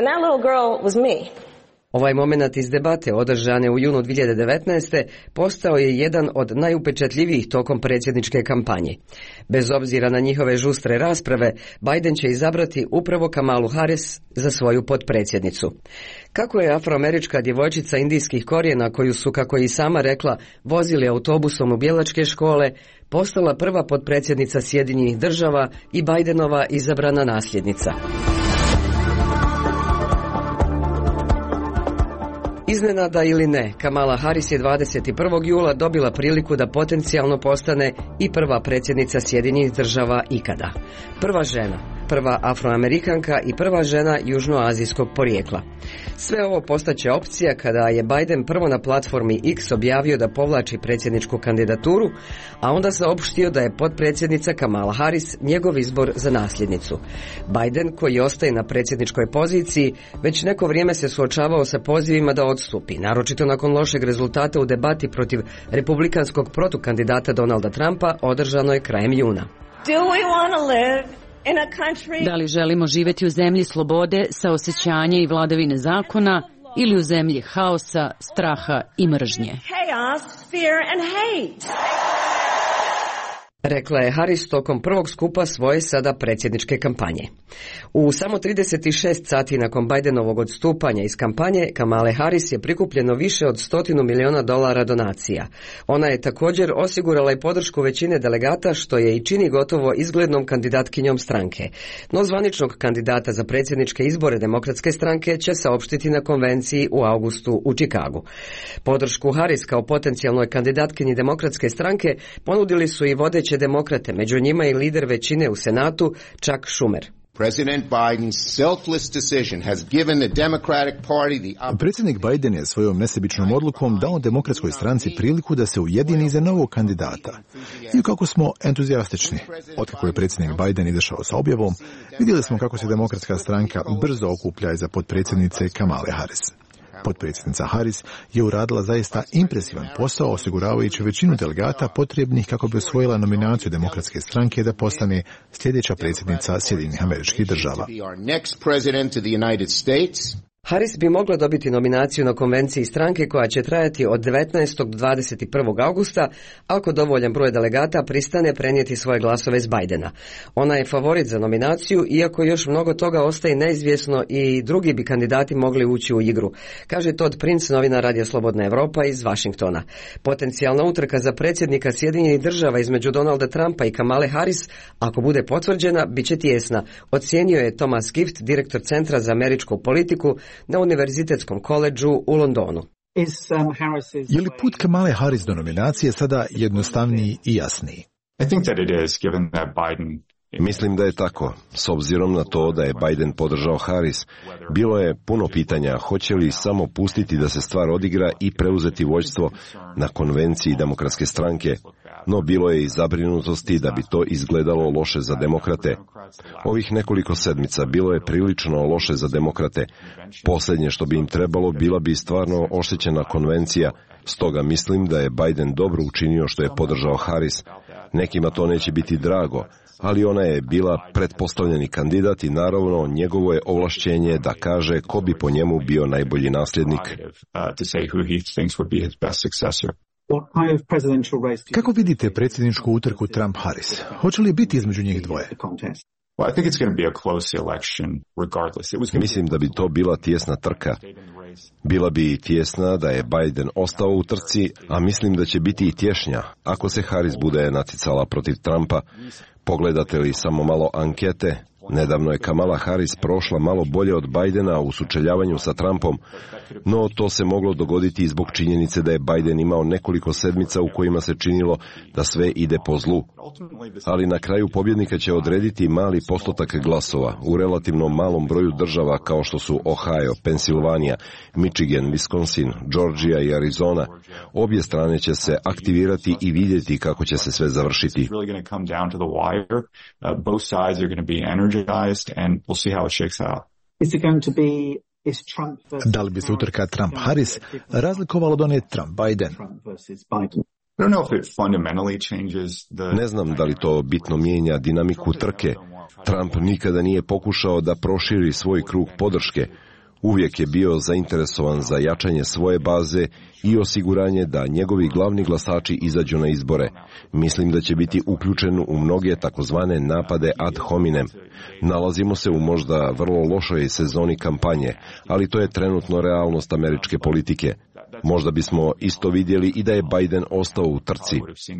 Ovaj moment iz debate održane u junu dvije hiljade devetnaeste. postao je jedan od najupečatljivijih tokom predsjedničke kampanje. Bez obzira na njihove žustre rasprave, Biden će izabrati upravo Kamalu Harris za svoju potpredsjednicu. Kako je afroamerička djevojčica indijskih korijena, koju su, kako je i sama rekla, vozili autobusom u bijelačke škole, postala prva potpredsjednica Sjedinjenih država i Bidenova izabrana nasljednica. Iznenada ili ne, Kamala Harris je dvadeset prvog jula dobila priliku da potencijalno postane i prva predsjednica Sjedinjenih država ikada. Prva žena, prva afroamerikanka i prva žena južnoazijskog porijekla. Sve ovo postaće opcija kada je Biden prvo na platformi X objavio da povlači predsjedničku kandidaturu, a onda saopštio da je potpredsjednica Kamala Harris njegov izbor za nasljednicu. Biden, koji ostaje na predsjedničkoj poziciji, već neko vrijeme se suočavao sa pozivima da odstupi, naročito nakon lošeg rezultata u debati protiv republikanskog protukandidata Donalda Trumpa održanoj krajem juna. Do we want to live in a country... Da li želimo živjeti u zemlji slobode, saosećanja i vladavine zakona, ili u zemlji haosa, straha i mržnje? Chaos, fear and hate. rekla je Harris tokom prvog skupa svoje sada predsjedničke kampanje. U samo trideset šest sati nakon Bidenovog odstupanja iz kampanje, Kamale Harris je prikupljeno više od stotinu miliona dolara donacija. Ona je također osigurala i podršku većine delegata, što je i čini gotovo izglednom kandidatkinjom stranke. No zvaničnog kandidata za predsjedničke izbore Demokratske stranke će saopštiti na konvenciji u augustu u Čikagu. Podršku Harris kao potencijalnoj kandidatkinji Demokratske stranke ponudili su i vodeće demokrate, među njima i lider većine u Senatu, Chuck Schumer. President Biden's selfless decision has given the Democratic Party the... Predsjednik Biden je svojom nesebičnom odlukom dao Demokratskoj stranci priliku da se ujedini za novog kandidata. I kako smo entuzijastični. Otkako je predsjednik Biden izašao sa objavom, vidjeli smo kako se Demokratska stranka brzo okuplja iza potpredsjednice Kamale Harris. Potpredsjednica Harris je uradila zaista impresivan posao, osiguravajući većinu delegata potrebnih kako bi osvojila nominaciju Demokratske stranke da postane sljedeća predsjednica Sjedinjenih Američkih Država. Harris bi mogla dobiti nominaciju na konvenciji stranke koja će trajati od devetnaestog do dvadeset prvog augusta, ako dovoljan broj delegata pristane prenijeti svoje glasove s Bidena. Ona je favorit za nominaciju, iako još mnogo toga ostaje neizvjesno i drugi bi kandidati mogli ući u igru, kaže Todd Prince, novinar Radija Slobodna Evropa iz Vašingtona. Potencijalna utrka za predsjednika Sjedinjenih Država između Donalda Trumpa i Kamale Harris, ako bude potvrđena, bit će tijesna, ocijenio je Thomas Gift, direktor Centra za američku politiku na Univerzitetskom koledžu u Londonu. Je li put Kamale Harris do nominacije sada jednostavniji i jasniji? Mislim da je tako. S obzirom na to da je Biden podržao Harris, bilo je puno pitanja hoće li samo pustiti da se stvar odigra i preuzeti vođstvo na konvenciji Demokratske stranke, no bilo je i zabrinutosti da bi to izgledalo loše za demokrate. Ovih nekoliko sedmica bilo je prilično loše za demokrate. Posljednje što bi im trebalo bila bi stvarno oštećena konvencija, stoga mislim da je Biden dobro učinio što je podržao Harris. Nekima to neće biti drago, ali ona je bila pretpostavljeni kandidat i naravno njegovo je ovlašćenje da kaže ko bi po njemu bio najbolji nasljednik. Kako vidite predsjedničku utrku Trump-Harris? Hoće li biti između njih dvoje? Mislim da bi to bila tijesna trka. Bila bi tijesna da je Biden ostao u trci, a mislim da će biti i tješnja ako se Harris bude naticala protiv Trumpa. Pogledate li samo malo ankete, nedavno je Kamala Harris prošla malo bolje od Bidena u sučeljavanju sa Trumpom, no to se moglo dogoditi i zbog činjenice da je Biden imao nekoliko sedmica u kojima se činilo da sve ide po zlu. Ali na kraju pobjednika će odrediti mali postotak glasova u relativno malom broju država kao što su Ohio, Pensilvanija, Michigan, Wisconsin, Georgia i Arizona. Obje strane će se aktivirati i vidjeti kako će se sve završiti. Da li bi se utrka Trump-Harris razlikovala od one Trump-Biden? Ne znam da li to bitno mijenja dinamiku trke. Trump nikada nije pokušao da proširi svoj krug podrške. Uvijek je bio zainteresovan za jačanje svoje baze i osiguranje da njegovi glavni glasači izađu na izbore. Mislim da će biti uključen u mnoge takozvane napade ad hominem. Nalazimo se u možda vrlo lošoj sezoni kampanje, ali to je trenutno realnost američke politike. Možda bismo isto vidjeli i da je Biden ostao u trci.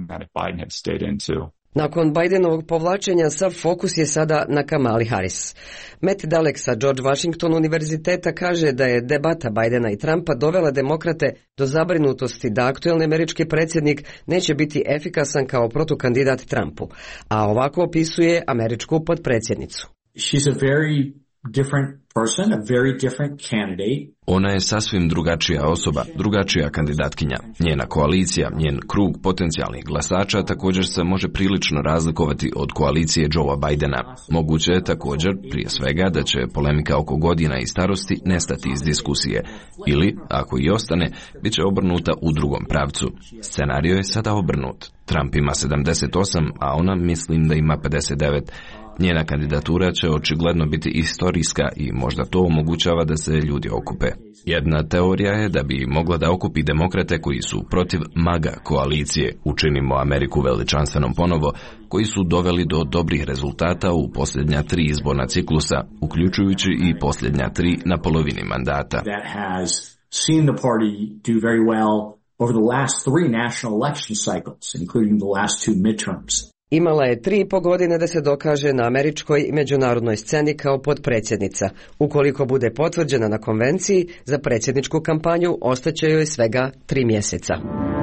Nakon Bidenovog povlačenja sav fokus je sada na Kamali Harris. Matt Dalek sa George Washington univerziteta kaže da je debata Bidena i Trumpa dovela demokrate do zabrinutosti da aktuelni američki predsjednik neće biti efikasan kao protukandidat Trumpu, a ovako opisuje američku potpredsjednicu. She's a very different person, a very different candidate. Ona je sasvim drugačija osoba, drugačija kandidatkinja. Njena koalicija, njen krug potencijalnih glasača također se može prilično razlikovati od koalicije Joea Bidena. Moguće je također, prije svega, da će polemika oko godina i starosti nestati iz diskusije. Ili, ako i ostane, bit će obrnuta u drugom pravcu. Scenario je sada obrnut. Trump ima sedamdeset osam, a ona mislim da ima pedeset devet. Njena kandidatura će očigledno biti istorijska i možda to omogućava da se ljudi okupe. Jedna teorija je da bi mogla da okupi demokrate koji su protiv MAGA koalicije, Učinimo Ameriku veličanstvenom ponovo, koji su doveli do dobrih rezultata u posljednja tri izborna ciklusa, uključujući i posljednja tri na polovini mandata. Seen the party do very well over the last three national election cycles, including the last two midterms. Imala je tri i po godine da se dokaže na američkoj i međunarodnoj sceni kao potpredsjednica. Ukoliko bude potvrđena na konvenciji, za predsjedničku kampanju ostaće joj svega tri mjeseca.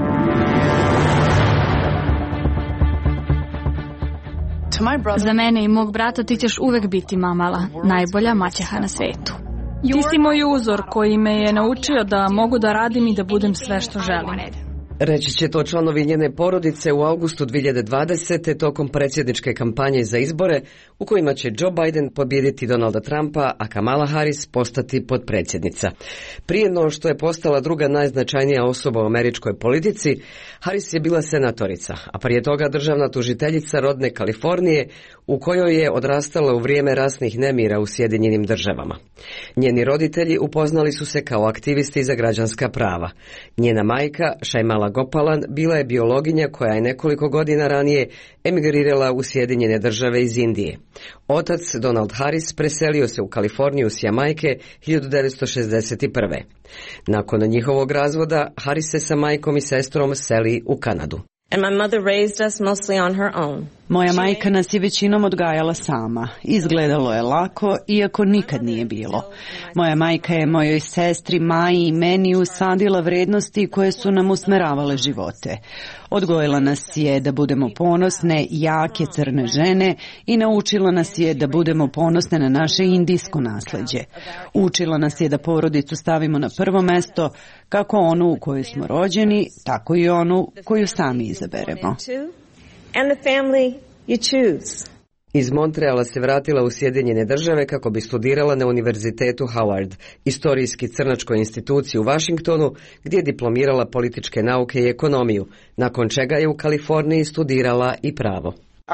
Za mene i mog brata ti ćeš uvek biti mamala, najbolja maćeha na svetu. Ti si moj uzor koji me je naučio da mogu da radim i da budem sve što želim. Reći će to članovi njene porodice u avgustu dvije hiljade dvadesete tokom predsjedničke kampanje za izbore u kojima će Joe Biden pobijediti Donalda Trumpa, a Kamala Harris postati potpredsjednica. Prije no što je postala druga najznačajnija osoba u američkoj politici, Harris je bila senatorica, a prije toga državna tužiteljica rodne Kalifornije u kojoj je odrastala u vrijeme rasnih nemira u Sjedinjenim državama. Njeni roditelji upoznali su se kao aktivisti za građanska prava. Njena majka, Shaimala Gopalan, bila je biologinja koja je nekoliko godina ranije emigrirala u Sjedinjene države iz Indije. Otac, Donald Harris, preselio se u Kaliforniju s Jamajke hiljadu devetsto šezdeset prve. Nakon njihovog razvoda, Harris se sa majkom i sestrom seli u Kanadu. And my mother raised us mostly on her own. Moja majka nas je većinom odgajala sama. Izgledalo je lako, iako nikad nije bilo. Moja majka je mojoj sestri, Maji i meni usadila vrednosti koje su nam usmeravale živote. Odgojila nas je da budemo ponosne, jake crne žene i naučila nas je da budemo ponosne na naše indijsko nasleđe. Učila nas je da porodicu stavimo na prvo mesto, kako onu u kojoj smo rođeni, tako i onu koju sami izaberemo. And the family you choose. Iz Montreala se vratila u Sjedinjene države kako bi studirala na Univerzitetu Howard, istorijski crnačkoj instituciji u Washingtonu, gdje je diplomirala političke nauke i ekonomiju, nakon čega je u Kaliforniji studirala i pravo.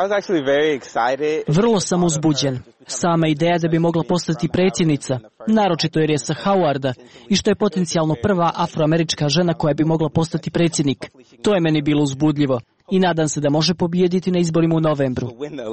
Vrlo sam uzbuđen. Sama ideja da bi mogla postati predsjednica, naročito jer je sa Howarda i što je potencijalno prva afroamerička žena koja bi mogla postati predsjednik. To je meni bilo uzbudljivo i nadam se da može pobijediti na izborima u novembru.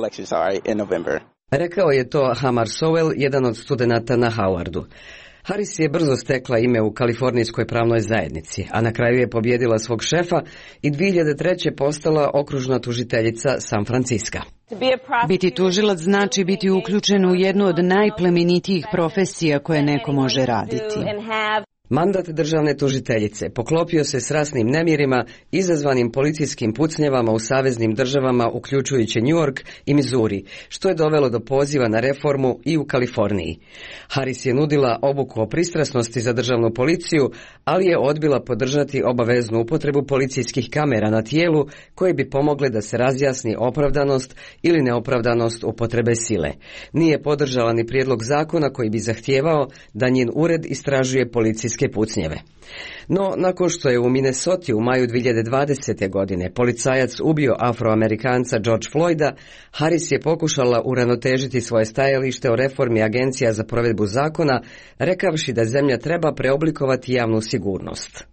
Rekao je to Hamar Sowell, jedan od studenata na Howardu. Harris je brzo stekla ime u kalifornijskoj pravnoj zajednici, a na kraju je pobjedila svog šefa i dvije hiljade treće postala okružna tužiteljica San Franciska. Biti tužilac znači biti uključen u jednu od najplemenitijih profesija koje neko može raditi. Mandat državne tužiteljice poklopio se s rasnim nemirima izazvanim policijskim pucnjavama u saveznim državama uključujući New York i Missouri, što je dovelo do poziva na reformu i u Kaliforniji. Harris je nudila obuku o pristrasnosti za državnu policiju, ali je odbila podržati obaveznu upotrebu policijskih kamera na tijelu koje bi pomogle da se razjasni opravdanost ili neopravdanost upotrebe sile. Nije podržala ni prijedlog zakona koji bi zahtijevao da njen ured istražuje policijske pucnjeve. No, nakon što je u Minnesoti u maju dvije hiljade dvadesete. godine policajac ubio Afroamerikanca George Floyda, Harris je pokušala uravnotežiti svoje stajalište o reformi agencija za provedbu zakona, rekavši da zemlja treba preoblikovati javnu sigurnost.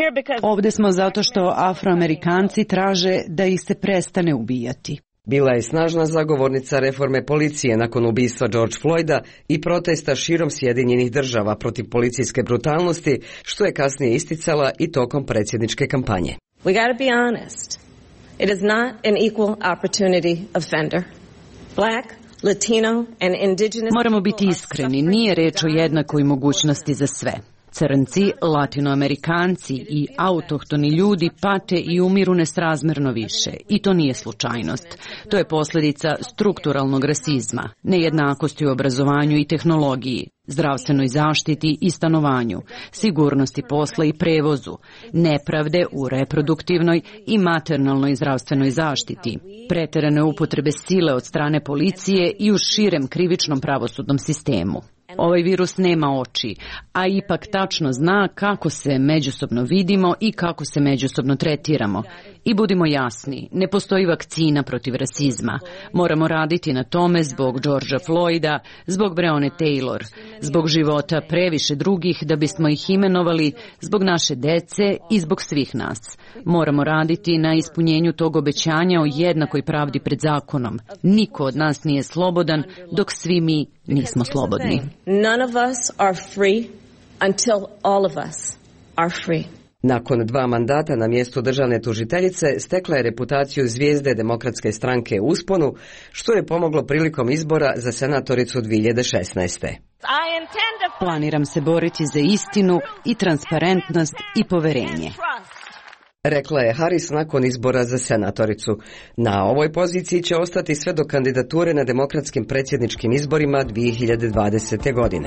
Ovdje smo zato što Afroamerikanci traže da ih se prestane ubijati. Bila je snažna zagovornica reforme policije nakon ubistva George Floyda i protesta širom Sjedinjenih država protiv policijske brutalnosti, što je kasnije isticala i tokom predsjedničke kampanje. We got to be honest. It is not an equal opportunity offender. Black, Latino and indigenous... Moramo biti iskreni, nije reč o jednakoj mogućnosti za sve. Crnci, latinoamerikanci i autohtoni ljudi pate i umiru nesrazmjerno više. I to nije slučajnost. To je posljedica strukturalnog rasizma, nejednakosti u obrazovanju i tehnologiji, zdravstvenoj zaštiti i stanovanju, sigurnosti posla i prevozu, nepravde u reproduktivnoj i maternalnoj zdravstvenoj zaštiti, pretjerane upotrebe sile od strane policije i u širem krivičnom pravosudnom sistemu. Ovaj virus nema oči, a ipak tačno zna kako se međusobno vidimo i kako se međusobno tretiramo. I budimo jasni, ne postoji vakcina protiv rasizma. Moramo raditi na tome zbog Georgea Floyda, zbog Breonna Taylor, zbog života previše drugih da bismo ih imenovali, zbog naše dece i zbog svih nas. Moramo raditi na ispunjenju tog obećanja o jednakoj pravdi pred zakonom. Niko od nas nije slobodan dok svi mi nismo slobodni. None of us are free until all of us are free. Nakon dva mandata na mjestu državne tužiteljice stekla je reputaciju zvijezde Demokratske stranke u usponu, što je pomoglo prilikom izbora za senatoricu dvije hiljade šesnaeste. Planiram se boriti za istinu i transparentnost i poverenje. Rekla je Harris nakon izbora za senatoricu. Na ovoj poziciji će ostati sve do kandidature na demokratskim predsjedničkim izborima dvije hiljade dvadesete. godine.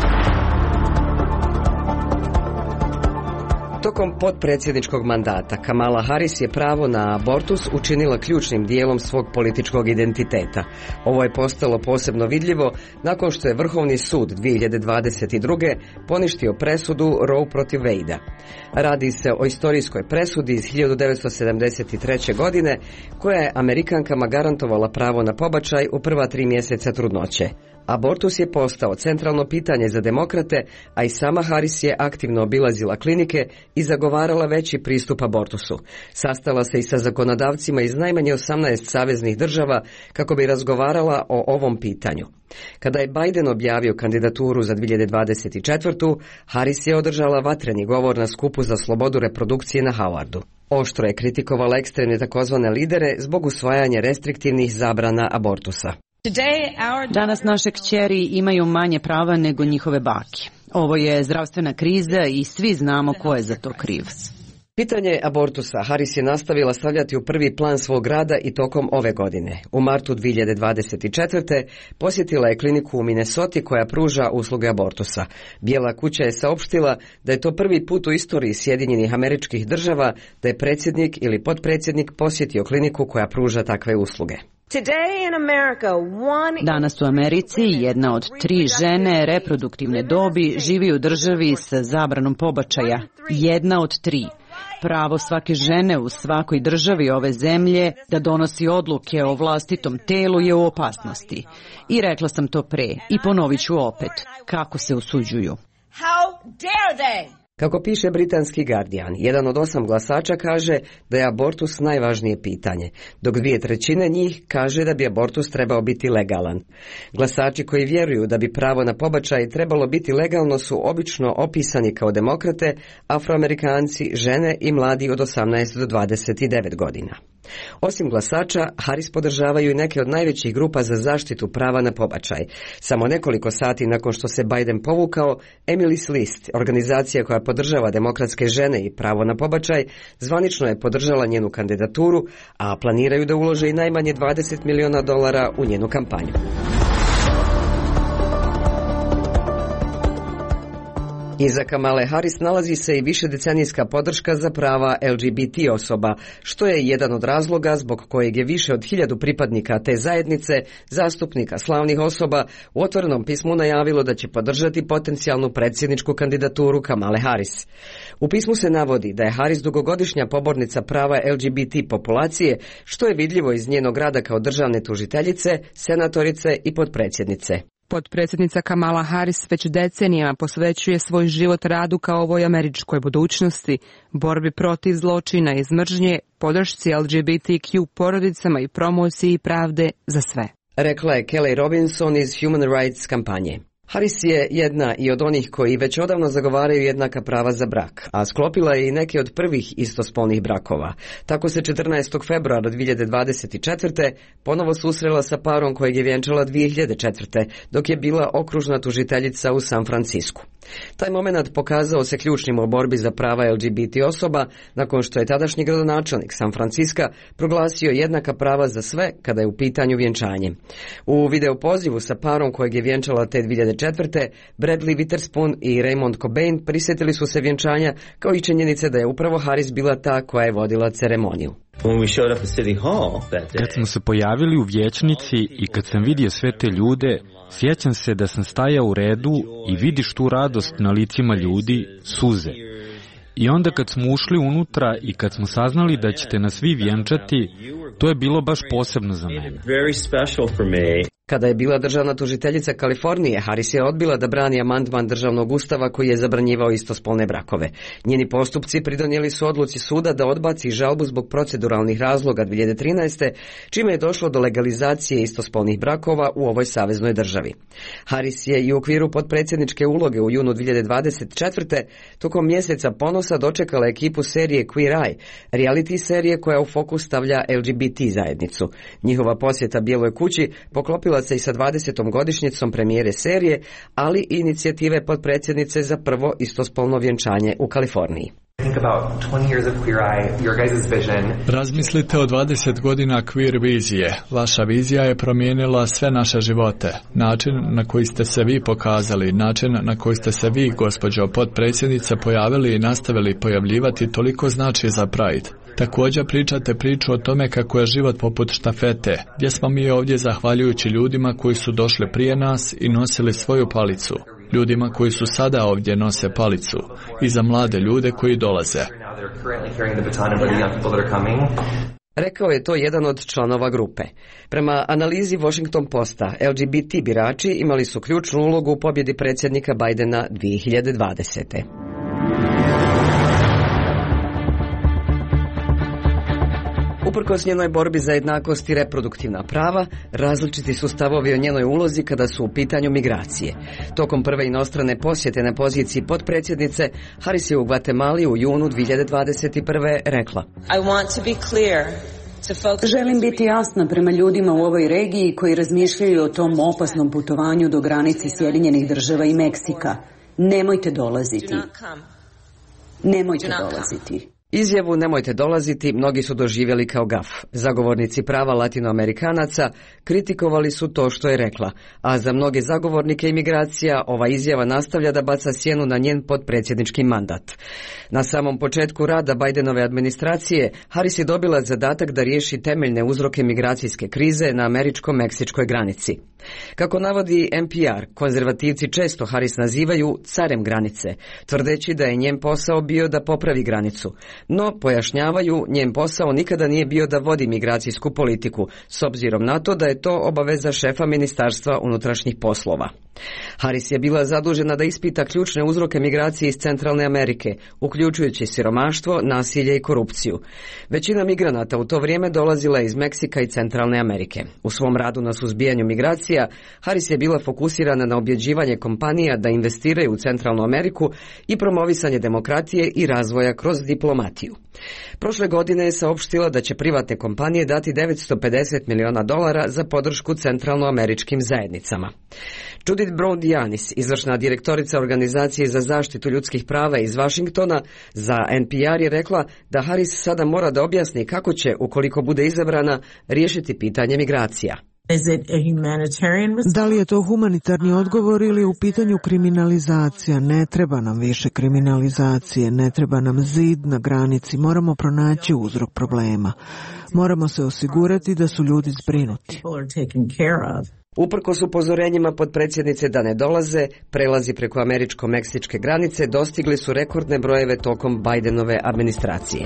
Tokom potpredsjedničkog mandata Kamala Harris je pravo na abortus učinila ključnim dijelom svog političkog identiteta. Ovo je postalo posebno vidljivo nakon što je Vrhovni sud dvije hiljade dvadeset druge poništio presudu Roe protiv Wade-a. Radi se o istorijskoj presudi iz hiljadu devetsto sedamdeset treće. godine koja je Amerikankama garantovala pravo na pobačaj u prva tri mjeseca trudnoće. Abortus je postao centralno pitanje za demokrate, a i sama Harris je aktivno obilazila klinike i zagovarala veći pristup abortusu. Sastala se i sa zakonodavcima iz najmanje osamnaest saveznih država kako bi razgovarala o ovom pitanju. Kada je Biden objavio kandidaturu za dvije hiljade dvadeset četvrtu. Harris je održala vatreni govor na skupu za slobodu reprodukcije na Howardu. Oštro je kritikovala ekstremne takozvane lidere zbog usvajanja restriktivnih zabrana abortusa. Danas naše kćeri imaju manje prava nego njihove bake. Ovo je zdravstvena kriza i svi znamo ko je za to kriv. Pitanje abortusa Harris je nastavila stavljati u prvi plan svog rada i tokom ove godine. U martu dvije hiljade dvadeset četvrte. posjetila je kliniku u Minnesoti koja pruža usluge abortusa. Bijela kuća je saopštila da je to prvi put u istoriji Sjedinjenih Američkih Država da je predsjednik ili potpredsjednik posjetio kliniku koja pruža takve usluge. Danas u Americi jedna od tri žene reproduktivne dobi živi u državi sa zabranom pobačaja. Jedna od tri. Pravo svake žene u svakoj državi ove zemlje da donosi odluke o vlastitom telu je u opasnosti. I rekla sam to pre i ponovit ću opet. Kako se usuđuju? Kako piše britanski Guardian, jedan od osam glasača kaže da je abortus najvažnije pitanje, dok dvije trećine njih kaže da bi abortus trebao biti legalan. Glasači koji vjeruju da bi pravo na pobačaj trebalo biti legalno su obično opisani kao demokrate, Afroamerikanci, žene i mladi od osamnaest do dvadeset devet godina. Osim glasača, Harris podržavaju i neke od najvećih grupa za zaštitu prava na pobačaj. Samo nekoliko sati nakon što se Biden povukao, Emily's List, organizacija koja podržava demokratske žene i pravo na pobačaj, zvanično je podržala njenu kandidaturu, a planiraju da ulože i najmanje dvadeset miliona dolara u njenu kampanju. Iza Kamale Harris nalazi se i višedecenijska podrška za prava L G B T osoba, što je jedan od razloga zbog kojeg je više od hiljadu pripadnika te zajednice, zastupnika slavnih osoba, u otvorenom pismu najavilo da će podržati potencijalnu predsjedničku kandidaturu Kamale Harris. U pismu se navodi da je Harris dugogodišnja pobornica prava L G B T populacije, što je vidljivo iz njenog rada kao državne tužiteljice, senatorice i potpredsjednice. Potpredsjednica Kamala Harris već decenijama posvećuje svoj život radu kao ovoj američkoj budućnosti, borbi protiv zločina i mržnje, podršci L G B T Q porodicama i promociji pravde za sve. Rekla je Kelly Robinson iz Human Rights kampanje. Harris je jedna i od onih koji već odavno zagovaraju jednaka prava za brak, a sklopila je i neke od prvih istospolnih brakova. Tako se četrnaestog februara dvije hiljade dvadeset četvrte. ponovo susrela sa parom kojeg je vjenčala dvije hiljade četvrte. dok je bila okružna tužiteljica u San Francisku. Taj moment pokazao se ključnim u borbi za prava L G B T osoba, nakon što je tadašnji gradonačelnik San Francisca proglasio jednaka prava za sve kada je u pitanju vjenčanje. U video pozivu sa parom kojeg je vjenčala te dvije hiljade četvrte. Bradley Witherspoon i Raymond Cobain prisjetili su se vjenčanja, kao i činjenice da je upravo Harris bila ta koja je vodila ceremoniju. Kad smo se pojavili u vijećnici i kad sam vidio sve te ljude, sjećam se da sam stajao u redu i vidiš tu radost na licima ljudi, suze. I onda kad smo ušli unutra i kad smo saznali da ćete nas svi vjenčati, to je bilo baš posebno za mene. Kada je bila državna tužiteljica Kalifornije, Harris je odbila da brani amandman državnog ustava koji je zabranjivao istospolne brakove. Njeni postupci pridonijeli su odluci suda da odbaci žalbu zbog proceduralnih razloga dvije hiljade trinaeste, čime je došlo do legalizacije istospolnih brakova u ovoj saveznoj državi. Harris je i u okviru potpredsjedničke uloge u junu dvije hiljade dvadeset četvrte tokom mjeseca ponosa dočekala ekipu serije Queer Eye, reality serije koja u fokus stavlja L G B T zajednicu. Njihova posjeta Bijeloj kući poklopila se i sa dvadesetom godišnjicom premijere serije, ali i inicijative potpredsjednice za prvo istospolno vjenčanje u Kaliforniji. Razmislite o dvadeset godina queer vizije. Vaša vizija je promijenila sve naše živote. Način na koji ste se vi pokazali, način na koji ste se vi, gospođo potpredsjednice, pojavili i nastavili pojavljivati toliko znači za Pride. Također pričate priču o tome kako je život poput štafete, gdje smo mi ovdje zahvaljujući ljudima koji su došli prije nas i nosili svoju palicu, ljudima koji su sada ovdje nose palicu i za mlade ljude koji dolaze. Rekao je to jedan od članova grupe. Prema analizi Washington Posta, L G B T birači imali su ključnu ulogu u pobjedi predsjednika Bidena dvije hiljade dvadesete. Uprkos njenoj borbi za jednakost i reproduktivna prava, različiti su stavovi o njenoj ulozi kada su u pitanju migracije. Tokom prve inostrane posjete na poziciji potpredsjednice, Harris je u Gvatemali u junu dvije hiljade dvadeset prve rekla: Želim biti jasna prema ljudima u ovoj regiji koji razmišljaju o tom opasnom putovanju do granice Sjedinjenih država i Meksika. Nemojte dolaziti. Nemojte dolaziti. Izjavu "nemojte dolaziti" mnogi su doživjeli kao gaf. Zagovornici prava latinoamerikanaca kritikovali su to što je rekla, a za mnoge zagovornike imigracija ova izjava nastavlja da baca sjenu na njen potpredsjednički mandat. Na samom početku rada Bidenove administracije, Harris je dobila zadatak da riješi temeljne uzroke migracijske krize na američko-meksičkoj granici. Kako navodi N P R, konzervativci često Harris nazivaju carem granice, tvrdeći da je njen posao bio da popravi granicu. No, pojašnjavaju, njen posao nikada nije bio da vodi migracijsku politiku, s obzirom na to da je to obaveza šefa Ministarstva unutrašnjih poslova. Harris je bila zadužena da ispita ključne uzroke migracije iz Centralne Amerike, uključujući siromaštvo, nasilje i korupciju. Većina migranata u to vrijeme dolazila iz Meksika i Centralne Amerike. U svom radu na suzbijanju migracija, Harris je bila fokusirana na objeđivanje kompanija da investiraju u Centralnu Ameriku i promovisanje demokratije i razvoja kroz diplomatiju. Prošle godine je saopštila da će privatne kompanije dati devetsto pedeset miliona dolara za podršku centralnoameričkim zajednicama. Judith Brown-Dianis, izvršna direktorica Organizacije za zaštitu ljudskih prava iz Washingtona, za N P R je rekla da Harris sada mora da objasni kako će, ukoliko bude izabrana, riješiti pitanje migracija. Da li je to humanitarni odgovor ili u pitanju kriminalizacija? Ne treba nam više kriminalizacije, ne treba nam zid na granici, moramo pronaći uzrok problema. Moramo se osigurati da su ljudi zbrinuti. Uprkos upozorenjima potpredsjednice da ne dolaze, prelazi preko američko-meksičke granice dostigli su rekordne brojeve tokom Bidenove administracije.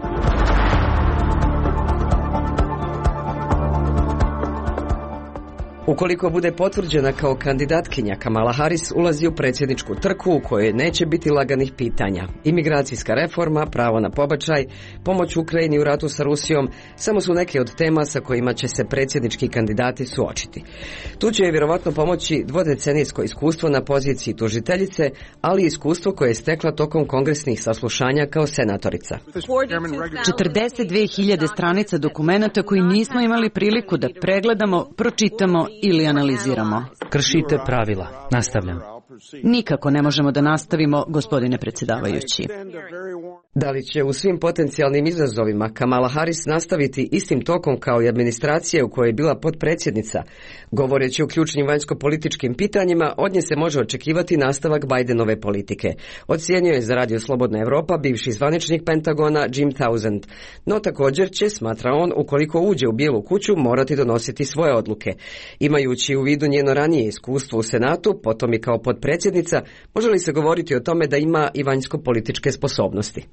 Ukoliko bude potvrđena kao kandidatkinja, Kamala Harris ulazi u predsjedničku trku u kojoj neće biti laganih pitanja. Imigracijska reforma, pravo na pobačaj, pomoć Ukrajini u ratu sa Rusijom samo su neke od tema sa kojima će se predsjednički kandidati suočiti. Tu će je vjerovatno pomoći dvodecenijsko iskustvo na poziciji tužiteljice, ali i iskustvo koje je stekla tokom kongresnih saslušanja kao senatorica. četrdeset dve hiljade stranica dokumenata koji nismo imali priliku da pregledamo, pročitamo ili analiziramo. Kršite pravila. Nastavljam. Nikako ne možemo da nastavimo, gospodine predsjedavajući. Da li će u svim potencijalnim izazovima Kamala Harris nastaviti istim tokom kao i administracija u kojoj je bila potpredsjednica? Govoreći o ključnim vanjsko-političkim pitanjima, od nje se može očekivati nastavak Bidenove politike. Ocijenio je za Radio Slobodna Evropa bivši zvaničnik Pentagona Jim Townsend. No također će, smatra on, ukoliko uđe u Bijelu kuću, morati donositi svoje odluke. Imajući u vidu njeno ranije iskustvo u Senatu, potom i kao potpredsjednica, može li se govoriti o tome da ima i vanjsko-političke sposobnosti?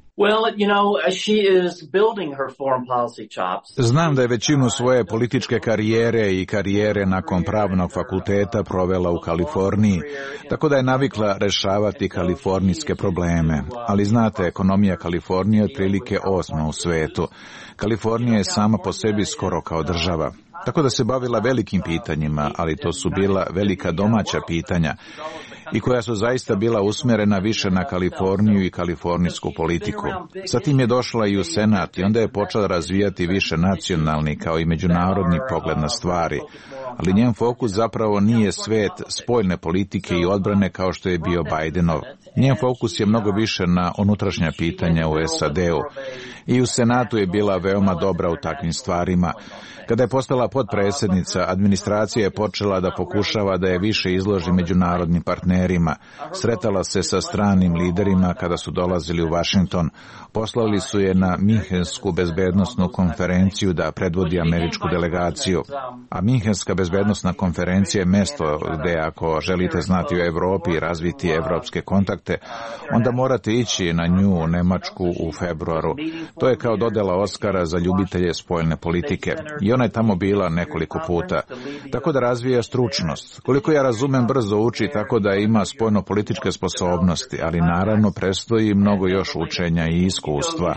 Znam da je većinu svoje političke karijere i karijere nakon pravnog fakulteta provela u Kaliforniji, tako da je navikla rešavati kalifornijske probleme. Ali znate, ekonomija Kalifornije je otprilike osma u svetu. Kalifornija je sama po sebi skoro kao država. Tako da se bavila velikim pitanjima, ali to su bila velika domaća pitanja i koja su zaista bila usmjerena više na Kaliforniju i kalifornijsku politiku. Zatim je došla i u Senat i onda je počela razvijati više nacionalni kao i međunarodni pogled na stvari. Ali njen fokus zapravo nije svet spoljne politike i odbrane kao što je bio Bidenov. Njen fokus je mnogo više na unutrašnja pitanja u S A D-u. I u Senatu je bila veoma dobra u takvim stvarima. Kada je postala potpredsjednica, administracija je počela da pokušava da je više izloži međunarodnim partnerima. Sretala se sa stranim liderima kada su dolazili u Washington. Poslali su je na Minhensku bezbednosnu konferenciju da predvodi američku delegaciju. A Minhenska bezbednosna konferencija je mesto gde ako želite znati o Evropi i razviti evropske kontakte, onda morate ići na nju u Nemačku u februaru. To je kao dodela Oskara za ljubitelje spoljne politike. I ona je tamo bila nekoliko puta. Tako da razvija stručnost. Koliko ja razumem, brzo uči tako da ima spoljno-političke sposobnosti, ali naravno predstoji mnogo još učenja i iskustva.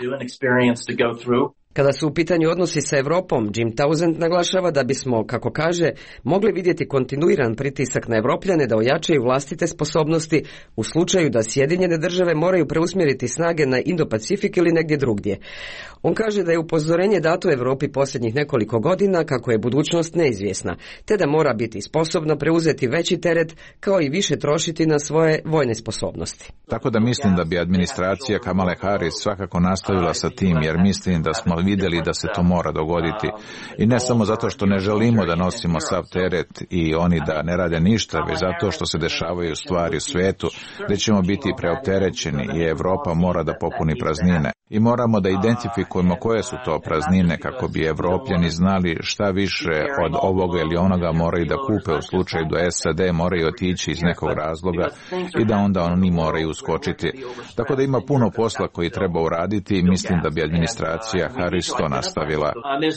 Kada su u pitanju odnosi sa Evropom, Jim Townsend naglašava da bismo, kako kaže, mogli vidjeti kontinuiran pritisak na Evropljane da ojačaju vlastite sposobnosti u slučaju da Sjedinjene države moraju preusmjeriti snage na Indo-Pacifik ili negdje drugdje. On kaže da je upozorenje dato Evropi posljednjih nekoliko godina kako je budućnost neizvjesna, te da mora biti sposobna preuzeti veći teret kao i više trošiti na svoje vojne sposobnosti. Tako da mislim da bi administracija Kamale Harris svakako nastavila sa tim, jer mislim da smo vidjeli da se to mora dogoditi. I ne samo zato što ne želimo da nosimo sav teret i oni da ne rade ništa, već zato što se dešavaju stvari u svetu gdje ćemo biti preopterećeni i Evropa mora da popuni praznine. I moramo da identifikujemo koje su to praznine kako bi Evropljani znali šta više od ovoga ili onoga moraju da kupe u slučaju da S A D moraju otići iz nekog razloga i da onda oni moraju uskočiti. Tako da ima puno posla koji treba uraditi i mislim da bi administracija Harris to nastavila.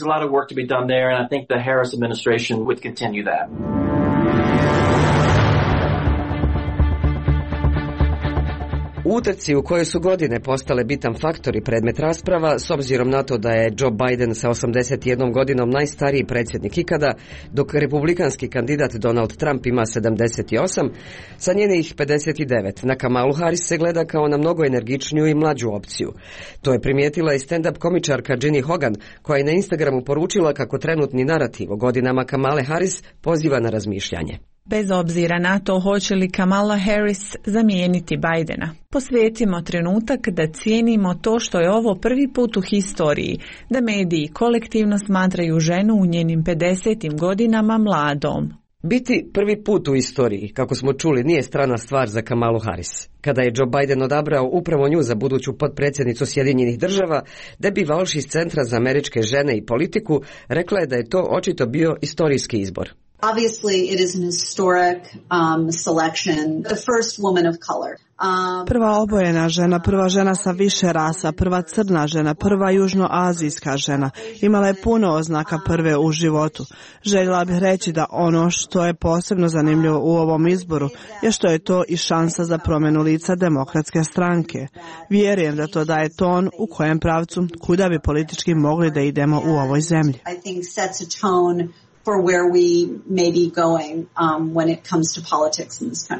U utrci u kojoj su godine postale bitan faktor i predmet rasprava, s obzirom na to da je Joe Biden sa osamdeset jednom godinom najstariji predsjednik ikada, dok republikanski kandidat Donald Trump ima sedamdeset osam, sa njenih pedeset devet na Kamalu Harris se gleda kao na mnogo energičniju i mlađu opciju. To je primijetila i stand-up komičarka Ginny Hogan, koja je na Instagramu poručila kako trenutni narativ o godinama Kamale Harris poziva na razmišljanje. Bez obzira na to hoće li Kamala Harris zamijeniti Bidena, posvetimo trenutak da cijenimo to što je ovo prvi put u historiji, da mediji kolektivno smatraju ženu u njenim pedesetim godinama mladom. Biti prvi put u istoriji, kako smo čuli, nije strana stvar za Kamalu Harris. Kada je Joe Biden odabrao upravo nju za buduću potpredsjednicu Sjedinjenih država, Debbie Walsh iz Centra za američke žene i politiku rekla je da je to očito bio istorijski izbor. Obviously, it is an historic um, selection, the first woman of color. Um, prva obojena žena, prva žena sa više rasa, prva crna žena, prva južnoazijska žena. Imala je puno oznaka prve u životu. Željela bih reći da ono što je posebno zanimljivo u ovom izboru je što je to i šansa za promjenu lica demokratske stranke. Vjerujem da to daje ton u kojem pravcu kuda bi politički mogli da idemo u ovoj zemlji. I think sets a tone for where we may be going um, when it comes to politics in this country.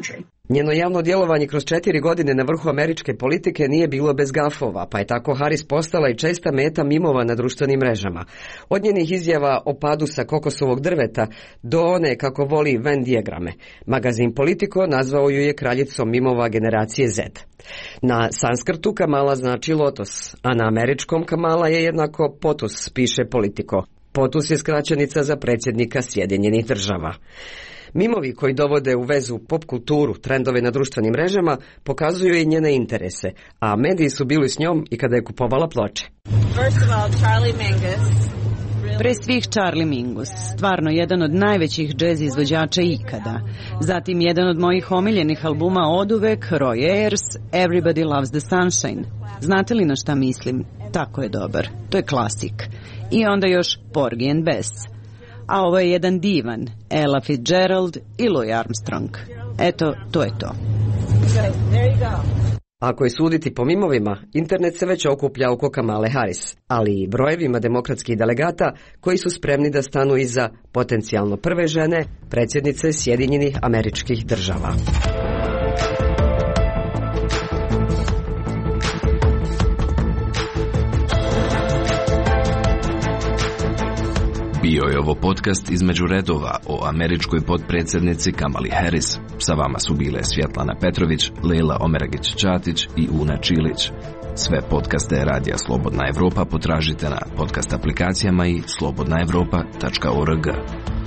Njeno javno djelovanje kroz četiri godine na vrhu američke politike nije bilo bez gafova, pa je tako Harris postala i česta meta mimova na društvenim mrežama. Od njenih izjava o padu sa kokosovog drveta do one kako voli Venn dijagrame. Magazin Politico nazvao ju je kraljicom mimova generacije Z. Na sanskrtu Kamala znači lotos, a na američkom Kamala je jednako potus, piše Politico. Potus je skraćenica za predsjednika Sjedinjenih država. Mimovi koji dovode u vezu pop kulturu, trendove na društvenim mrežama, pokazuju i njene interese, a mediji su bili s njom i kada je kupovala ploče. Pre svih Charlie Mingus, stvarno jedan od najvećih džez izvođača ikada. Zatim jedan od mojih omiljenih albuma oduvek, Roy Ayers, Everybody Loves the Sunshine. Znate li na šta mislim? Tako je dobar. To je klasik. I onda još Porgy and Bess. A ovo je jedan divan, Ella Fitzgerald i Louis Armstrong. Eto, to je to. Ako je suditi po mimovima, internet se već okuplja oko Kamale Harris, ali i brojevima demokratskih delegata koji su spremni da stanu iza potencijalno prve žene, predsjednice Sjedinjenih Američkih Država. Bio je ovo podcast između redova o američkoj potpredsjednici Kamali Harris. Sa vama su bile Svjetlana Petrović, Lejla Omeragić-Ćatić i Una Čilić. Sve podcaste Radija Slobodna Evropa potražite na podcast aplikacijama i slobodna evropa tačka org.